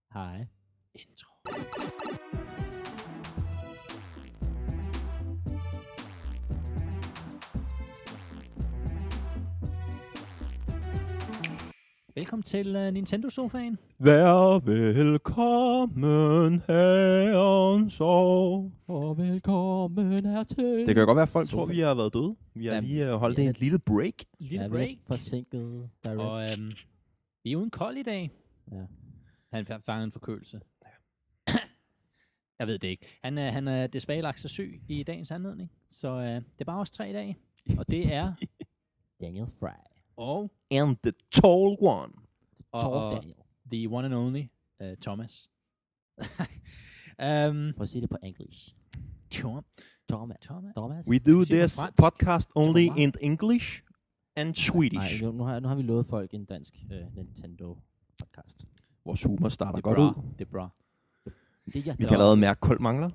Hej. Intro. Velkommen til Nintendo-sofaen. Vær velkommen herrens år. Og velkommen hertil. Det kan godt være, at folk tror, vi har været døde. Vi har Jamen, lige holdt en lille break. Lille break. Forsinket. Direct. Og vi er uden kold i dag. Ja. Han fangede en forkølelse. Jeg ved det ikke. Han er desværre lagt sig syg i dagens anledning. Så det er bare os 3 i dag. Og det er... Daniel Fry. og And the tall one. Tall Daniel. the one and only Thomas. Prøv at sige det på English. Thomas. Thomas. We do Sig det på this fransk. podcast only Thomas. in English and Swedish. Nej, nu har vi lovet folk en dansk Nintendo podcast. Vores humor starter Det er godt bra. ud. Det er bra. Det er Vi kan allerede mærke, kold mangler.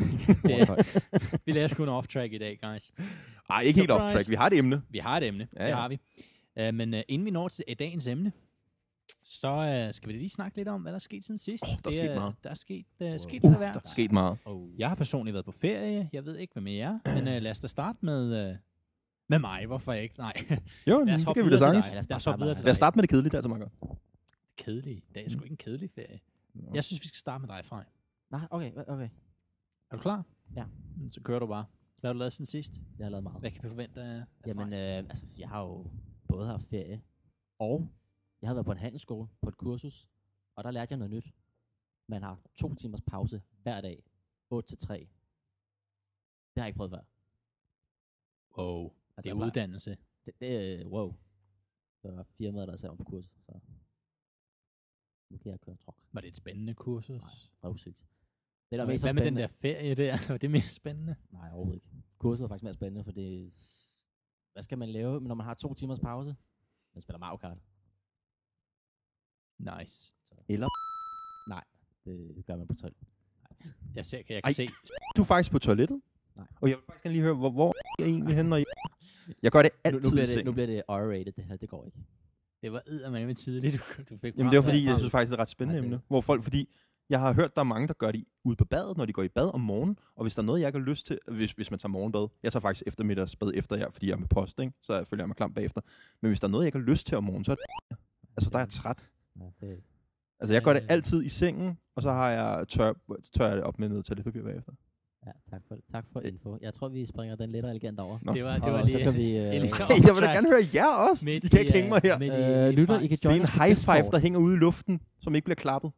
Vi lader sgu en off-track i dag, guys. Ej, ikke helt Surprise. off-track. Vi har et emne. Vi har et emne. Ja, Det ja. har vi. Men inden vi når til dagens emne, så skal vi lige snakke lidt om, hvad der er sket siden sidst. Der er sket meget. Der er sket lidt af Der hvert. er sket meget. Jeg har personligt været på ferie. Jeg ved ikke, hvad med jer. Men lad os da starte med mig. Hvorfor ikke? Nej. Jo, Lad os det hoppe kan vi da videre til sagtens. dig. Lad os hoppe videre til Lad os dig. starte med det kedelige, det er altså meget godt. Kedelige. Det er sgu ikke en kedelig ferie. Jeg synes, vi skal starte med dig, Frej. Nej, okay. Er du klar? Ja. Så kører du bare. Hvad har du lavet siden sidst? Jeg har lavet meget. Hvad kan vi forvente af Jamen, Frej? altså, jeg har jo både haft ferie, og jeg har været på en handelsskole på et kursus, og der lærte jeg noget nyt. Man har 2 timers pause hver dag, 8 til 3. Det har jeg ikke prøvet før. Wow. Altså, Det er jeg plejer- uddannelse. Wow. Der var firmaet, der sagde om på kursus, så nu kan jeg køre truck. Var det et spændende kursus? Nej, røvsygt. Det der er Hvad mest med den spændende. der ferie der? Var det mest spændende? Nej, overhovedet ikke. Kurset er faktisk mere spændende, for det hvad skal man lave, når man har 2 timers pause? Man spiller Mario Kart. Nice. Eller Nej, det gør man på 12. Jeg kan Ej. se. du er faktisk på toilettet. Nej. Og jeg vil faktisk gerne lige høre, hvor er jeg egentlig henne, når jeg gør det Nu altid i bliver seng. nu bliver det R-rated, det her. Det går ikke. Det var eddermame tidligt, du fik Jamen det var fordi, frem. jeg synes faktisk, det er et ret spændende Nej, det- emne. Hvor folk, fordi jeg har hørt, der er mange, der gør det ude på badet, når de går i bad om morgenen. Og hvis der er noget, jeg ikke har lyst til, hvis man tager morgenbad. Jeg tager faktisk eftermiddagsbad efter jer, fordi jeg er med post, ikke? Så jeg følger mig klam bagefter. Men hvis der er noget, jeg ikke har lyst til om morgenen, så er det altså, der er jeg træt. Ja, det, Altså jeg gør det altid i sengen, og så har jeg tør jeg det op med noget toiletpapir bagefter. ja, tak for info. Jeg tror, vi springer den lidt elegant over. Nå. Det var Og lige... så kan vi... en lille Jeg vil da gerne høre jer også. Midt I kan i, ikke hænge mig her. midt i lytter, I Frejs. kan Det er join en os på high five, Discord. der hænger ude i luften, som ikke bliver klappet.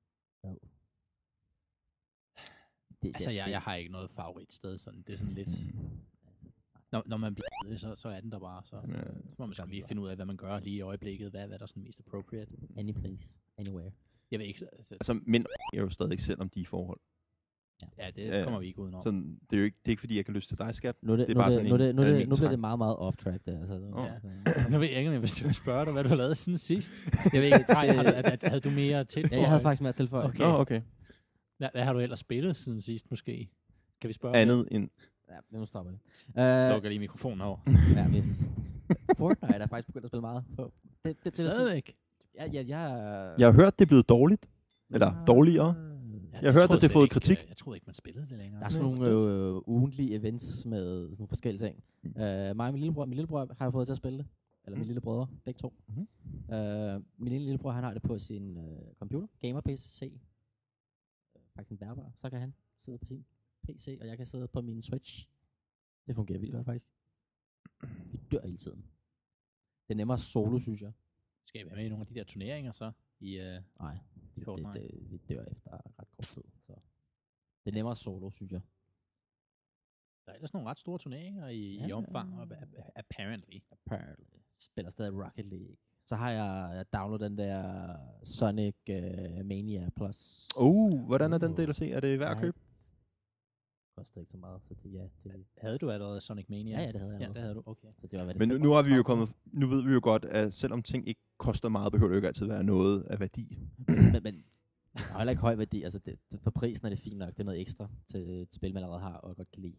Altså, jeg har ikke noget favoritsted, sådan. Det er sådan lidt... Når man bliver så er den der bare. Så må man skulle lige finde ud af, hvad man gør lige i øjeblikket. Hvad er der sådan mest appropriate? Any place, anywhere. Jeg ved ikke, Altså mænd er jo stadig selv om de er i forhold. ja, det Ja. kommer vi ikke udenom. Sådan, det er jo ikke fordi, jeg kan lyst til dig, skat. Nu, Det er bare sådan en almen nu bliver tanke. det meget, meget off-track der. Altså, Jeg ved ikke, om jeg vil spørge dig, hvad du har lavet siden sidst. Jeg ved ikke, Frej, havde du mere til? Ja, jeg havde faktisk mere tilføje. Okay. Nå, okay. Hvad har du ellers spillet siden sidst, måske? Kan vi spørge? Andet end... Ja, nu stopper det. Slukker lige mikrofonen over. Ja, hvis Fortnite er faktisk begyndt at spille meget på. Det er sådan, Stadigvæk. Jeg har hørt, det er blevet dårligt. Eller dårligere. Jeg hørte, at det har fået kritik. Jeg troede ikke, man spillede det længere. Der er sådan nogle ugentlige events med sådan nogle forskellige ting. Mig og min lillebror har jeg fået til at spille det. Eller min lillebrødre, begge to. Min lillebror, han har det på sin computer, gamer PC. Faktisk en bærbar. Så kan han sidde på sin PC, og jeg kan sidde på min Switch. Det fungerer vildt godt, faktisk. Vi dør hele tiden. Det er nemmere solo, synes jeg. Skal vi have med i nogle af de der turneringer så? Nej, Fortnite. vi dør efter ret kort tid. Så. Det er nemmere solo, synes jeg. Der er ellers nogle ret store turneringer i omfang, apparently. Apparently. Spiller stadig Rocket League. Så har jeg downloadet den der Sonic Mania Plus. Hvordan er den DLC? Er det værd at Nej. købe? Koster ikke så meget, så det Havde du allerede Sonic Mania? Ja, det havde jeg. Ja, allerede. det havde du, okay. Så det var, hvad det Men nu 35 har vi jo kroner. kommet... Nu ved vi jo godt, at selvom ting ikke koster meget, behøver det jo ikke altid være noget af værdi. men det har heller ikke høj værdi. Altså for prisen er det fint nok. Det er noget ekstra til et spil, man allerede har og godt kan lide.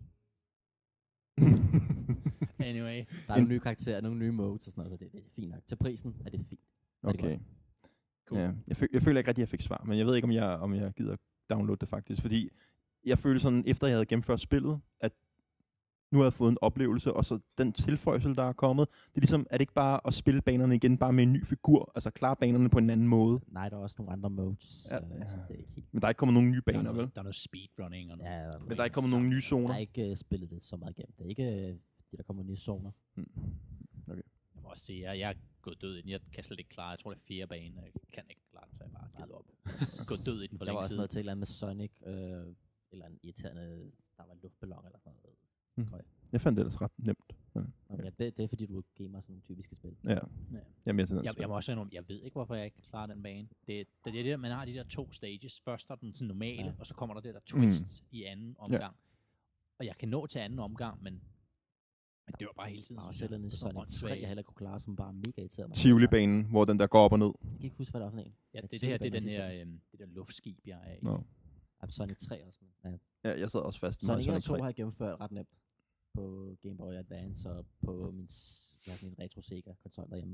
Anyway. Der er nogle nye karakterer, nogle nye modes og sådan noget, så det er fint nok. Til prisen er det fint. Er det Okay. godt. Cool. Ja, jeg føler ikke rigtig, at jeg fik svar, men jeg ved ikke, om jeg gider downloade det faktisk, fordi jeg følte sådan, efter jeg havde gennemført spillet, at nu har jeg fået en oplevelse, og så den tilføjsel, der er kommet, det er ligesom, er det ikke bare at spille banerne igen, bare med en ny figur, altså klare banerne på en anden måde? Nej, der er også nogle andre modes. Ja. Så det er ikke helt... Men der er ikke kommet nogen nye baner, vel? Der er noget speedrunning. Og noget. Ja, Men der er ikke kommet nogen nye zoner? Jeg har ikke spillet det så meget igennem. Det er ikke de, der kommer nye zoner. Okay. Jeg må også sige, jeg er gået død i den. Jeg kan slet ikke klare. Jeg tror, det er 4 bane. Jeg kan ikke klare den, så jeg bare givet op. Jeg er gået død i den for der var længe også siden. noget til et eller andet med Sonic, eller en irriterende, der var en luftballon eller sådan noget. Jeg fandt det ellers ret nemt. Ja. Okay, det er fordi, du gamer sådan typiske spil. Ja. Jeg er mere til den Jeg må også sige, jeg ved ikke, hvorfor jeg ikke klarer den bane. Det er det, man har de der 2 stages. Først er den sådan normale, og så kommer der det der twist i anden omgang. Ja. Og jeg kan nå til anden omgang, men det var bare hele tiden. Der var selv en Sonic 3, jeg heller kunne klare, som bare mega irriterende. Tivoli-banen, hvor den der går op og ned. Jeg kan ikke huske, hvad der var for en. Ja, det er den her, det der luftskib, jeg er i. No. Sonic 3 også. Ja, jeg sad også fast med Sonic 1 og 2 3. har jeg gennemført ret nemt på Game Boy Advance og på min Retro Sega konsol derhjemme.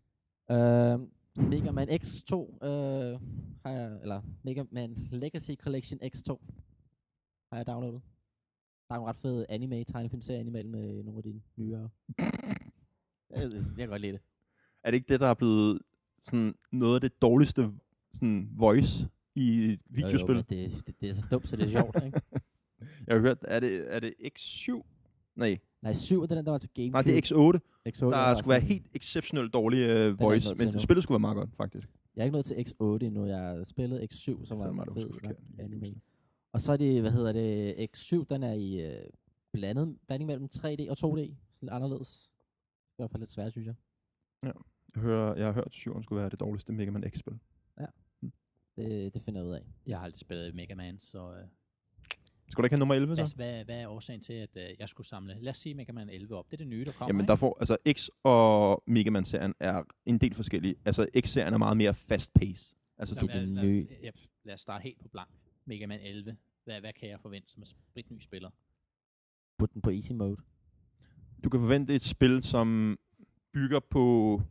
Mega Man X2 har jeg, eller Mega Man Legacy Collection X2 har jeg downloadet. Der er en ret fed tegnefilmserie imellem med nogle af de nyere. Jeg kan godt lide det. Er det ikke det, der er blevet sådan noget af det dårligste sådan voice i videospil? Jo, det er så dumt, så det er sjovt, ikke? Jeg har hørt, er det X7? Nej, 7 er den, der var til GameCube. Nej, det er X8. X8 der skulle være helt exceptionelt dårlig voice, men spillet skulle være meget godt, faktisk. Jeg er ikke nået til X8 endnu. Jeg har spillet X7, som var en fed anime. Og så er det, X7, den er i blanding mellem 3D og 2D. Sådan anderledes. Det er i hvert fald lidt svært, synes jeg. Ja. Jeg har hørt, at 7'eren skulle være det dårligste Mega Man X-spil. Ja. Det finder jeg ud af. Jeg har aldrig spillet Mega Man, så... Skal du ikke have nummer 11 så? Hvad er årsagen til, at jeg skulle samle? Lad os sige Mega Man 11 op. Det er det nye, der kommer. Jamen, der får, altså X og Mega Man-serien er en del forskellige. Altså X-serien er meget mere fast pace. Altså det er det nye. Lad os starte helt på blank. Mega Man 11. Hvad kan jeg forvente som en spritny spiller? Put den på easy mode. Du kan forvente et spil, som bygger på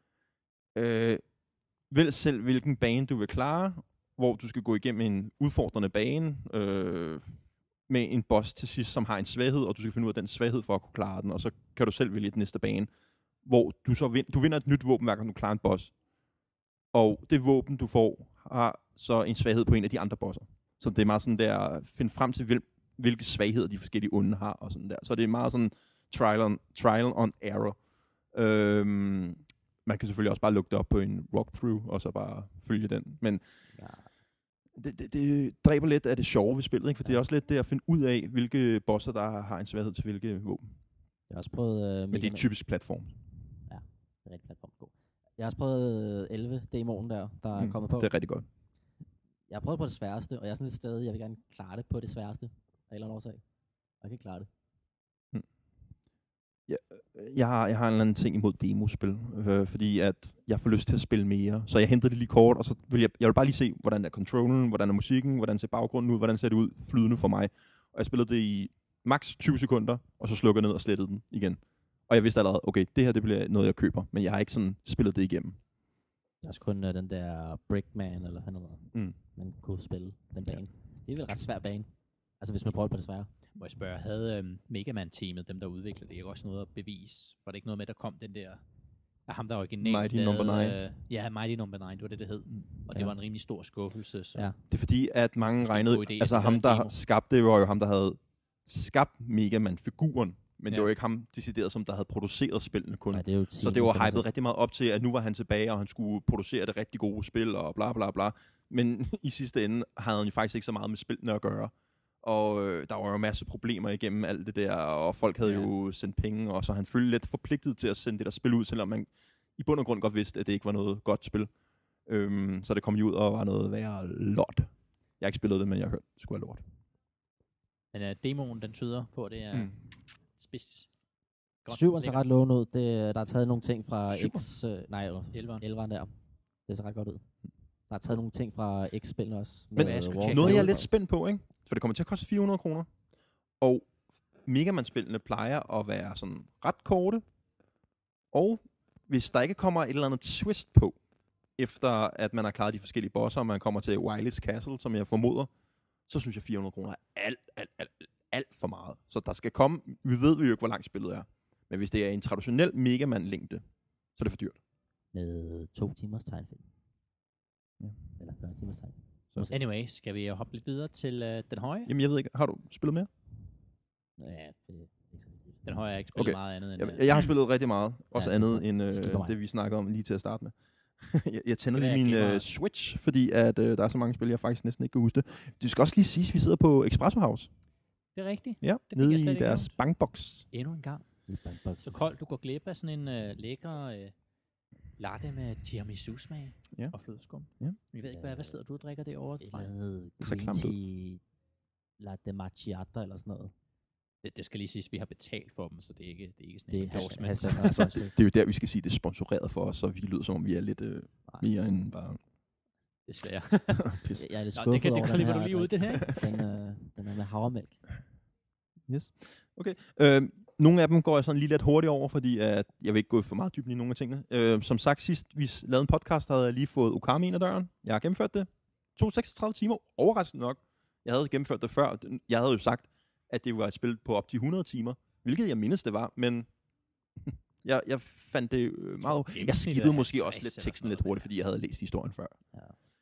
vælg selv, hvilken bane du vil klare, hvor du skal gå igennem en udfordrende bane, med en boss til sidst, som har en svaghed, og du skal finde ud af den svaghed for at kunne klare den, og så kan du selv vælge den næste bane, hvor du så du vinder et nyt våben, hver gang du klarer en boss. Og det våben, du får, har så en svaghed på en af de andre bosser. Så det er meget sådan der, at finde frem til, hvilke svagheder de forskellige onde har, og sådan der. Så det er meget sådan trial on error. Man kan selvfølgelig også bare lukke det op på en walkthrough, og så bare følge den. Men det dræber lidt af det sjove ved spillet, ikke? For det er også lidt det at finde ud af, hvilke bosser, der har en svaghed til hvilke våben. Jeg har også prøvet... Men det er en typisk platform. Ja, det er rigtig platform. God. Jeg har også prøvet 11-demoen der er kommet på. Det er rigtig godt. Jeg har prøvet på det sværeste, og jeg er sådan lidt stadig, jeg vil gerne klare det på det sværeste. Af en eller anden årsag. Jeg kan ikke klare det. Jeg har en eller anden ting imod demospil, fordi at jeg får lyst til at spille mere. Så jeg henter det lige kort, og så vil jeg vil bare lige se, hvordan er controllen, hvordan er musikken, hvordan ser baggrunden ud, hvordan ser det ud flydende for mig. Og jeg spillede det i maks 20 sekunder, og så slukkede jeg ned og slettede den igen. Og jeg vidste allerede, okay, det her det bliver noget, jeg køber, men jeg har ikke sådan spillet det igennem. Der er også kun den der Brickman, eller hvad noget, man kunne spille den bane. Det er vel en ret svær bane. Altså hvis man prøver på det svære. Må jeg spørge, havde Mega Man-teamet, dem der udviklede det, ikke også noget at bevise? Var det ikke noget med, der kom den der... ham der originalt Mighty Number 9. Ja, Mighty Number 9, det var det hed. Og det var en rimelig stor skuffelse. Så. Ja. Det er fordi, at mange regnede... Altså ham, der skabte det, var jo ham, der havde skabt Mega Man-figuren. Men det var jo ikke ham decideret, som der havde produceret spillene kun. Ja, så det var hypet rigtig meget op til, at nu var han tilbage, og han skulle producere det rigtig gode spil, og bla bla bla. Men i sidste ende havde han jo faktisk ikke så meget med spillene at gøre. Og der var jo en masse problemer igennem alt det der, og folk havde jo sendt penge, og så han følte lidt forpligtet til at sende det der spil ud, selvom man i bund og grund godt vidste, at det ikke var noget godt spil. Så det kom jo ud og var noget værre lort. Jeg har ikke spillet det, men jeg har hørt, det skulle være lort. Men demoen, den tyder på, at det er spids. 7'eren ser ret lovende ud. Der er taget nogle ting fra X''eren der. Det ser ret godt ud. Der er taget nogle ting fra X-spillene også. Men noget jeg er lidt spændt på, ikke? For det kommer til at koste 400 kroner. Og Mega Man-spillene plejer at være sådan ret korte. Og hvis der ikke kommer et eller andet twist på, efter at man har klaret de forskellige bosser, og man kommer til Wily's Castle, som jeg formoder, så synes jeg 400 kroner er alt for meget. Så der skal komme, vi ved jo ikke, hvor langt spillet er. Men hvis det er en traditionel Mega Man-længde, så er det for dyrt. Med 2 timers tegnfilm. Ja. Eller 40 timers tegnfilm. Anyway, skal vi hoppe lidt videre til den høje? Jamen, jeg ved ikke, har du spillet mere? Ja, det er ikke så vigtigt. Den høje har ikke spillet meget andet end... Jeg har spillet rigtig meget, også ja, andet end det, vi snakker om lige til at starte med. jeg tænder lige min Switch, fordi at, der er så mange spil, jeg faktisk næsten ikke kan huske det. Du skal også lige sige, at vi sidder på Espresso House. Det er rigtigt. Ja, det nede i deres bankbox. Endnu en gang. Så koldt, du går glip af sådan en lækker latte med tiramisu-smag og flødeskum. Ja. Jeg ved ikke, hvad sidder du og drikker det over? Green tea latte macchiato eller sådan noget. Det skal lige siges, at vi har betalt for dem, så det er ikke sådan en endorsement. Det er jo der, vi skal sige, det er sponsoreret for os, så vi lyder som om, vi er lidt mere end bare... Desværre. Jeg er lidt skuffet over det klipper du lige ud, det her. Den er med havremælk. Yes. Okay. Nogle af dem går jeg sådan lige lidt hurtigt over, fordi at jeg vil ikke gå for meget dybden i nogle af tingene. Som sagt, sidst vi lavede en podcast, havde jeg lige fået Okami ind ad døren. Jeg har gennemført det. 36 timer. Overraskende nok. Jeg havde gennemført det før. Jeg havde jo sagt, at det var et spil på op til 100 timer. Hvilket jeg mindes, det var. Men jeg fandt det meget... Jeg skiddede måske også lidt teksten lidt hurtigt, fordi jeg havde læst historien før. Ja.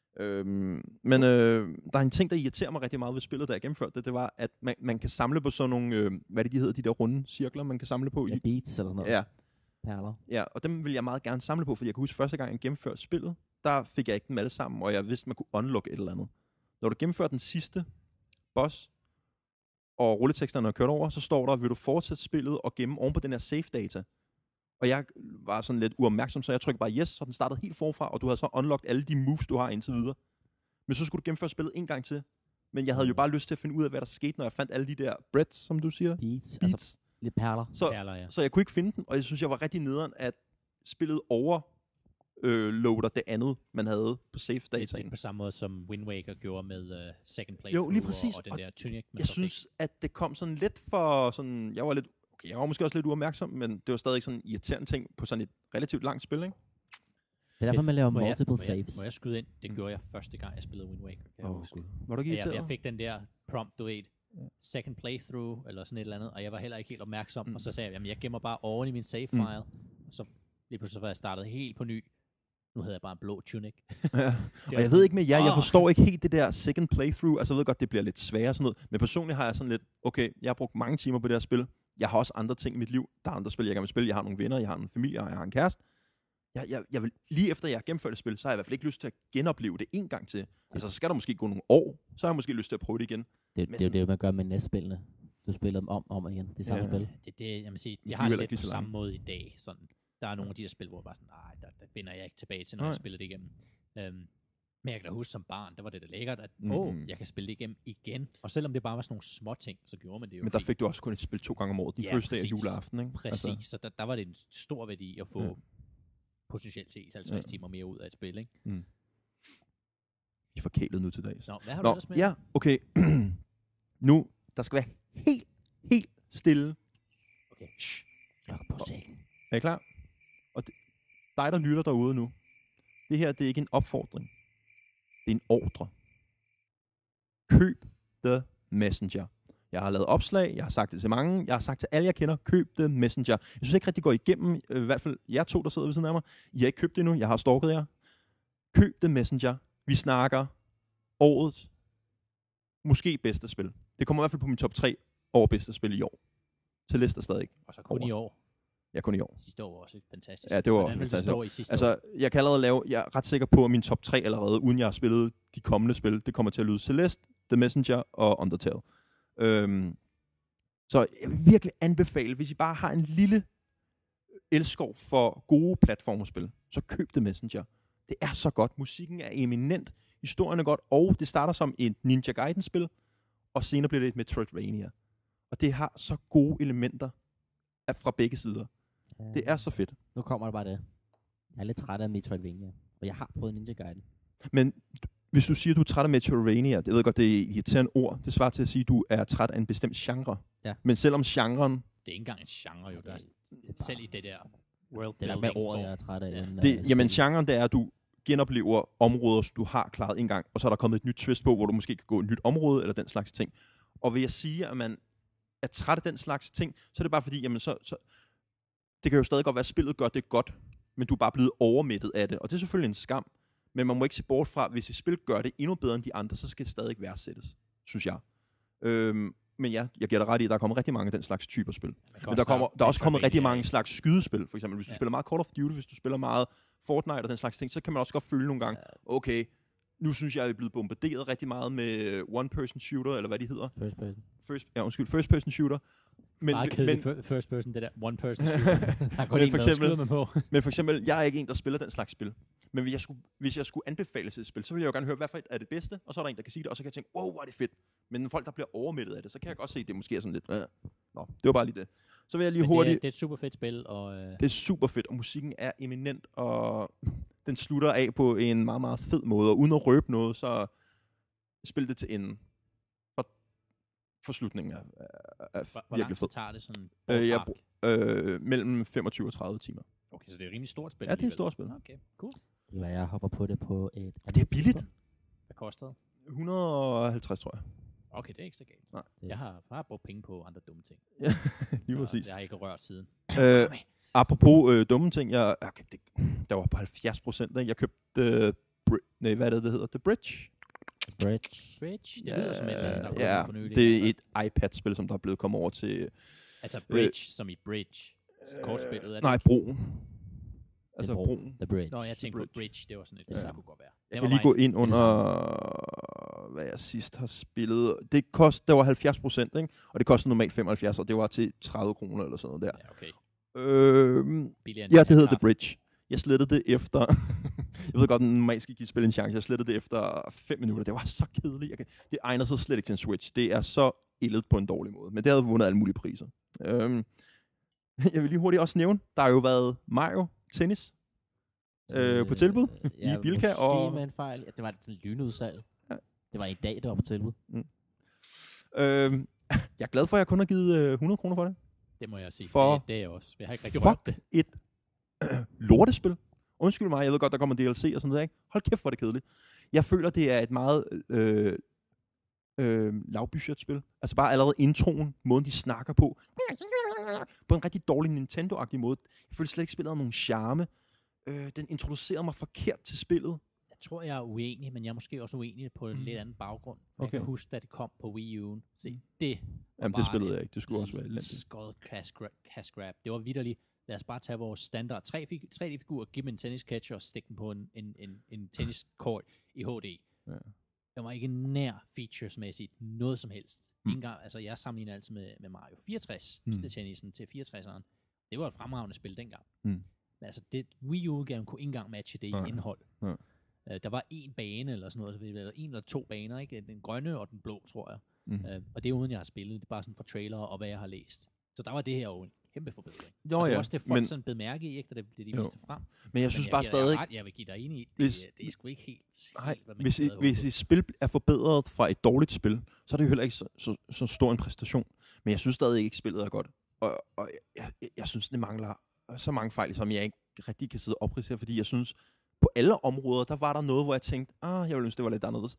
Men der er en ting, der irriterer mig rigtig meget ved spillet, da jeg gennemførte det. Det var, at man kan samle på sådan nogle... hvad det de hedder, de der runde cirkler, man kan samle på. Ja, beats eller sådan noget. Ja. Perler. Ja, og dem vil jeg meget gerne samle på, fordi jeg kan huske, første gang jeg gennemførte spillet, der fik jeg ikke dem alle sammen, og jeg vidste, man kunne unlock et eller andet. Når du gennemfører den sidste boss, og rulleteksterne er kørt over, så står der, vil du fortsætte spillet og gemme oven på den her save data. Og jeg var sådan lidt uopmærksom, så jeg trykkede bare yes, så den startede helt forfra, og du havde så unlocked alle de moves, du har indtil videre. Men så skulle du gennemføre spillet en gang til. Men jeg havde jo bare lyst til at finde ud af, hvad der skete, når jeg fandt alle de der breads, som du siger. Beats. Altså lidt perler. Perler, ja. Så jeg kunne ikke finde den, og jeg synes, jeg var rigtig nederen, at spillet overloader det andet, man havde på save dataen. På samme måde som Wind Waker gjorde med second playthrough. Jo, lige præcis. Og den der tunic. Jeg synes, at det kom sådan lidt for sådan... Jeg var måske også lidt uopmærksom, men det var stadig sådan en irriterende ting på sådan et relativt langt spil, ikke? Det er derfor, man laver multiple saves. Må jeg skyde ind? Det gjorde jeg første gang, jeg spillede Wind Waker. Gud. Var du ikke irriteret? Jeg fik den der prompt, du ved, second playthrough, eller sådan et eller andet, og jeg var heller ikke helt opmærksom, og så sagde jeg, jamen jeg gemmer bare oven i min save file, og så lige pludselig var jeg startet helt på ny. Nu havde jeg bare en blå tunic. Ja. Og jeg ved ikke med jer, jeg forstår ikke helt det der second playthrough, altså jeg ved godt, det bliver lidt sværere og sådan noget, men personligt har jeg sådan lidt, okay, jeg har brugt mange timer på det her spil, jeg har også andre ting i mit liv, der er andre spil, jeg gerne vil spille, jeg har nogle venner, jeg har en familie, og jeg har en kæreste. Jeg vil, lige efter jeg har gennemført et spil, så har jeg i hvert fald ikke lyst til at genopleve det en gang til. Altså, så skal der måske gå nogle år, så har jeg måske lyst til at prøve det igen. Det er jo det, man gør med næstspillene. Du spiller dem om igen. Det samme spil. Jeg må sige, jeg har det lidt på samme måde i dag. Sådan, der er nogle af de der spil, hvor jeg bare sådan, nej, der finder jeg ikke tilbage til, når jeg spiller det igennem. Men jeg kan da huske som barn, der var det da lækkert, at jeg kan spille det igennem igen. Og selvom det bare var sådan nogle små ting, så gjorde man det jo. Men der fik du også kun et spil 2 gange om året. De første dag af juleaften, ikke? Præcis, altså. Så der var det en stor værdi at få potentielt set 50 timer mere ud af et spil, ikke? Vi er forkælet nu til dags. Nå, hvad har du ellers med? Ja, okay. Nu, der skal være helt stille. Okay. Sluk på sækken. Er I klar? Og dig, der lytter derude nu. Det her, det er ikke en opfordring. Det er en ordre. Køb The Messenger. Jeg har lavet opslag, jeg har sagt det til mange, jeg har sagt til alle, jeg kender, køb The Messenger. Jeg synes ikke rigtig går igennem, i hvert fald jer to, der sidder ved siden af mig. I har ikke købt det endnu, jeg har stalket jer. Køb The Messenger. Vi snakker årets måske bedste spil. Det kommer i hvert fald på min top 3 over bedste spil i år. Til liste stadig. Og så kun i år. Ja, kun i år. Sidste år var også fantastisk. Ja, det var også fantastisk. Altså, jeg kan allerede lave, jeg er ret sikker på, at min top 3 allerede, uden jeg har spillet de kommende spil, det kommer til at lyde Celeste, The Messenger og Undertale. Så jeg vil virkelig anbefale, hvis I bare har en lille elskov for gode platformspil, så køb The Messenger. Det er så godt. Musikken er eminent, historien er godt, og det starter som et Ninja Gaiden-spil, og senere bliver det et Metroidvania. Og det har så gode elementer fra begge sider. Det er så fedt. Nu kommer der bare det. Jeg er lidt træt af Metroidvania, og jeg har prøvet Ninja Gaiden. Men hvis du siger, at du er træt af Metroidvania, det ved jeg godt, det er et irriterende ord, det svarer til at sige, at du er træt af en bestemt genre. Ja. Men selvom genren... Det er ikke engang en genre, jo. Der er selv i det der world building. Det er med ordet, jeg er træt af. Jamen, genren, det er, at du genoplever områder, du har klaret en gang, og så er der kommet et nyt twist på, hvor du måske kan gå et nyt område, eller den slags ting. Og vil jeg sige, at man er træt af den slags ting, så er det bare fordi, jamen så det kan jo stadig godt være, at spillet gør det godt, men du er bare blevet overmættet af det. Og det er selvfølgelig en skam, men man må ikke se bort fra, hvis et spil gør det endnu bedre end de andre, så skal det stadig værdsættes, synes jeg. Men ja, jeg giver dig ret i, at der er kommet rigtig mange af den slags typer spil. Men der er også kommet rigtig mange slags skydespil. For eksempel, hvis du spiller meget Call of Duty, hvis du spiller meget Fortnite og den slags ting, så kan man også godt føle nogle gange, okay, nu synes jeg, at vi er blevet bombarderet rigtig meget med one-person shooter, eller hvad de hedder. First person shooter. Men first person, det der one person shooter. Men for eksempel, jeg er ikke en, der spiller den slags spil. Men hvis jeg skulle anbefale et spil, så ville jeg jo gerne høre, hvad for et er det bedste, og så er der en, der kan sige det, og så kan jeg tænke, wow, hvor er det fedt. Men folk, der bliver overmættet af det, så kan jeg godt se, at det måske er sådan lidt, nå, det var bare lige det. Så vil jeg lige hurtigt... Det er et super fedt spil, og... Det er super fedt, og musikken er eminent, og den slutter af på en meget, meget fed måde, og uden at røbe noget, så spil det til enden. For slutningen er hvor lang tid tager det sådan? Mellem 25 og 30 timer. Okay, så det er et rimelig stort spil. Ja, det er et stort spil. Okay, cool. Jeg hopper på det på et... Og det er billigt. Hvad koster det? 150, tror jeg. Okay, det er ikke så galt. Nej. Jeg har brugt penge på andre dumme ting. Ja, lige præcis. Jeg har ikke rørt siden. Apropos dumme ting, der var på 70%. Jeg købte... hvad er det hedder? The Bridge. Bridge? Det lyder som et der ja, for nylig. Det er et iPad-spil, som der er blevet kommet over til... Altså Bridge, som i Bridge. Kortspillet, er det nej, ikke? broen. Altså broen. The Bridge. Nå, jeg tænkte på Bridge, det var sådan et, det kunne godt være. Jeg kan lige gå ind under, hvad jeg sidst har spillet. Det var 70%, ikke? Og det kostede normalt 75, og det var til 30 kroner eller sådan noget der. Ja, okay. Ja, det hedder The Bridge. Jeg slettede det efter... jeg ved godt, at normalt skal give spil en chance. Jeg slettede det efter 5 minutter. Det var så kedeligt. Det egner sig slet ikke til en Switch. Det er så ildet på en dårlig måde. Men det havde vundet alle mulige priser. Jeg vil lige hurtigt også nævne, der har jo været Mario Tennis på tilbud i Bilka. Måske med en fejl. Det var sådan et lynudsalg. Ja. Det var i dag, det var på tilbud. Jeg er glad for, at jeg kun har givet 100 kroner for det. Det må jeg sige. For det er jeg også. Jeg har ikke rigtig rørt det. Et lortespil. Undskyld mig, jeg ved godt, der kommer DLC og sådan noget, ikke? Hold kæft, hvor er det kedeligt. Jeg føler, det er et meget lavbudgetspil. Altså bare allerede introen, måden de snakker på en rigtig dårlig Nintendo-agtig måde. Jeg føler slet ikke, spillet har nogen charme. Den introducerede mig forkert til spillet. Jeg tror, jeg er uenig, men jeg er måske også uenig på en lidt anden baggrund. Okay. Jeg kan huske, da det kom på Wii U'en. Se, det det spillede jeg ikke. Det skulle også være elendigt. Skod cash grab. Det var vitterligt. Lad os bare tage vores standard 3D-figur, give dem en tennis-catcher og stikke den på en tennis-court i HD. Ja. Der var ikke nær featuresmæssigt noget som helst. Engang, altså jeg sammenligner altid med Mario 64, tennisen til 64'eren. Det var et fremragende spil dengang. Men altså, Wii U-udgaven kunne ikke engang matche det i indhold. Der var en bane eller sådan noget, eller en eller to baner, ikke? Den grønne og den blå, tror jeg. Og det er uden jeg har spillet, det er bare sådan for trailere og hvad jeg har læst. Så der var det her jo en kæmpe forbedring. Det var også det folk sådan bemærke i, ikke, da det de viste frem. Men jeg synes bare stadig... Jeg vil give dig enig i, det er sgu ikke helt... Nej, hvis et spil er forbedret fra et dårligt spil, så er det jo heller ikke så stor en præstation. Men jeg synes stadig ikke, spillet er godt. Og jeg synes, det mangler så mange fejl, som jeg ikke rigtig kan sidde og opridsere, fordi jeg synes, på alle områder, der var der noget, hvor jeg tænkte, jeg ville ønske, det var lidt anderledes.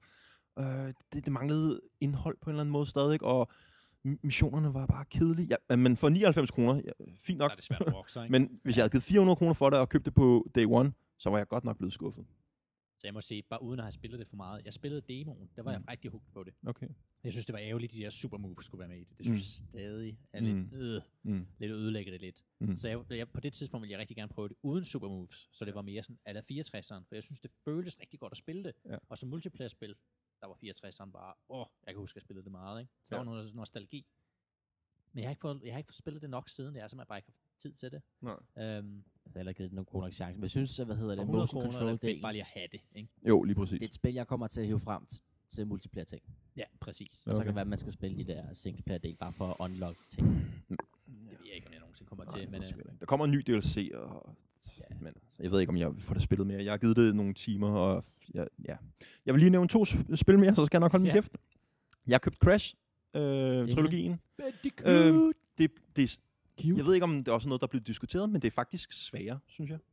Det manglede indhold på en eller anden måde stadig, og missionerne var bare kedelige. Ja, men for 99 kroner, fint nok. Ja, det er svært at vokse, ikke? Men hvis jeg havde givet 400 kroner for det, og købt det på day one, så var jeg godt nok blevet skuffet. Så jeg må sige, bare uden at have spillet det for meget. Jeg spillede demoen, der var jeg rigtig hooked på det. Okay. Jeg synes, det var ærgerligt, at de der super moves skulle være med i det. Det synes jeg stadig er lidt ødelægger det lidt. Så jeg, på det tidspunkt ville jeg rigtig gerne prøve det uden super moves, så det var mere sådan ala 64'eren, for jeg synes, det føltes rigtig godt at spille det. Ja. Og som multiplayer-spil, der var 64'eren bare, jeg kan huske, at jeg spillede det meget, ikke? Så der var noget nostalgi. Men jeg har ikke fået spillet det nok siden, jeg har simpelthen bare ikke haft tid til det. Nej. Altså heller ikke givet nogen kroner chance. Men jeg synes, hvad hedder det? Motion control, det er bare lige at have det, ikke? Jo, lige præcis. Det er et spil, jeg kommer til at hive frem til multiplayer ting. Ja, præcis. Og så kan det være, at man skal spille de der singleplayer del, bare for at unlock ting. Det ved jeg ikke, om jeg nogensinde kommer til. Men, der kommer en ny DLC, men jeg ved ikke, om jeg får det spillet mere. Jeg har givet det nogle timer, og jeg vil lige nævne 2 spil mere, så skal jeg nok holde min kæft. Jeg har købt Crash-trilogien. Jeg ved ikke, om det er også noget, der bliver diskuteret, men det er faktisk sværere, synes jeg.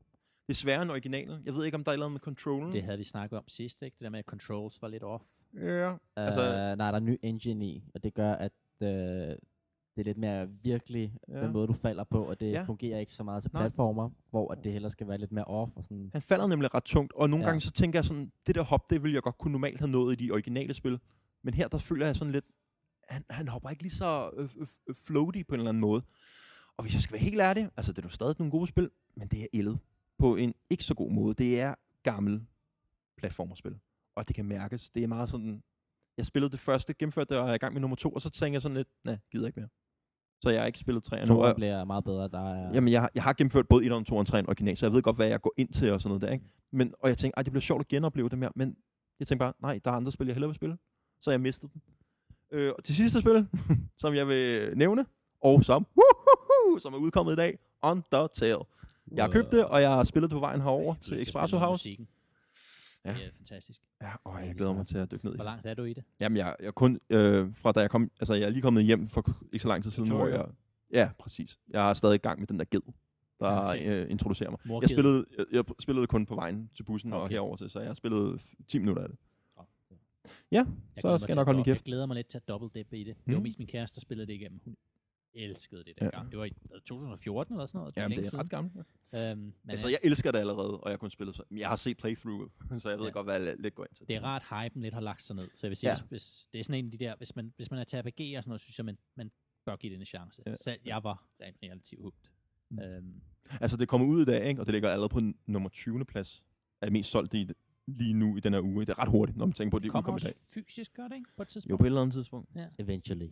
Det er sværere end originalen. Jeg ved ikke, om der er noget med controllen. Det havde vi snakket om sidst, ikke? Det der med, at controls var lidt off. Ja. Nej, der er en ny engine i, og det gør, at det er lidt mere virkelig den måde, du falder på, og det fungerer ikke så meget til platformer, hvor at det heller skal være lidt mere off. Og sådan. Han falder nemlig ret tungt, og nogle gange så tænker jeg sådan, det der hop, det ville jeg godt kunne normalt have nået i de originale spil. Men her, der føler jeg sådan lidt, han hopper ikke lige så floaty på en eller anden måde. Og hvis jeg skal være helt ærlig, altså det er jo stadig nogle gode spil, men det er ældet på en ikke så god måde. Det er gammel platformerspil, og det kan mærkes. Det er meget sådan, jeg spillede det første, gennemførte det, og jeg er i gang med nummer 2, og så tænker jeg sådan lidt, nej, gider ikke mere. Så jeg har ikke spillet 3 nu. 2 bliver meget bedre. Jamen, jeg har gennemført både 1, 2 og 3 original, så jeg ved godt, hvad jeg går ind til og sådan noget der, ikke? Og jeg tænkte, det bliver sjovt at genopleve det mere, men jeg tænkte bare, nej, der er andre spil, jeg hellere vil spille. Så jeg mistede den. Og det sidste spil, som jeg vil nævne, og som er udkommet i dag, Undertale. Jeg har købt det, og jeg har spillet det på vejen herover til Espresso House. Ja. Det er fantastisk. Ja, jeg glæder mig til at dykke ned i. Hvor langt er du i det? Jamen, jeg kun fra da jeg kom, altså jeg er lige kommet hjem for ikke så lang tid siden, hvor jeg... Ja, præcis. Jeg er stadig i gang med den der ged, der introducerer mig. Jeg spillede kun på vejen til bussen og herover til, så jeg spillede 10 minutter af det. Ja, så skal jeg nok holde min kæft. Jeg glæder mig lidt til at double-dippe i det. Det var mest min kæreste, der spillede det igennem. Hun elskede det dengang. Det var i 2014 eller sådan noget. Jamen, det er ret gammelt. Men altså, jeg elsker det allerede, og jeg kunne spille så. Jeg har set playthrough, så jeg ved godt, hvad jeg lidt går ind til. Det er rart, hypen lidt har lagt sig ned. Så jeg vil sige, hvis det er sådan en af de der, hvis man er til RPG og sådan noget, synes jeg, man bør give det en chance. Selv jeg var relativt hugt. Altså, det kommer ud i dag, ikke? Og det ligger allerede på nummer 20. plads. Er det mest solgt i lige nu i den her uge. Det er ret hurtigt, når man tænker på, at det udkommer i dag. Fysisk gør det, ikke? På et tidspunkt. Jo, på et eller andet tidspunkt. Ja. Eventually.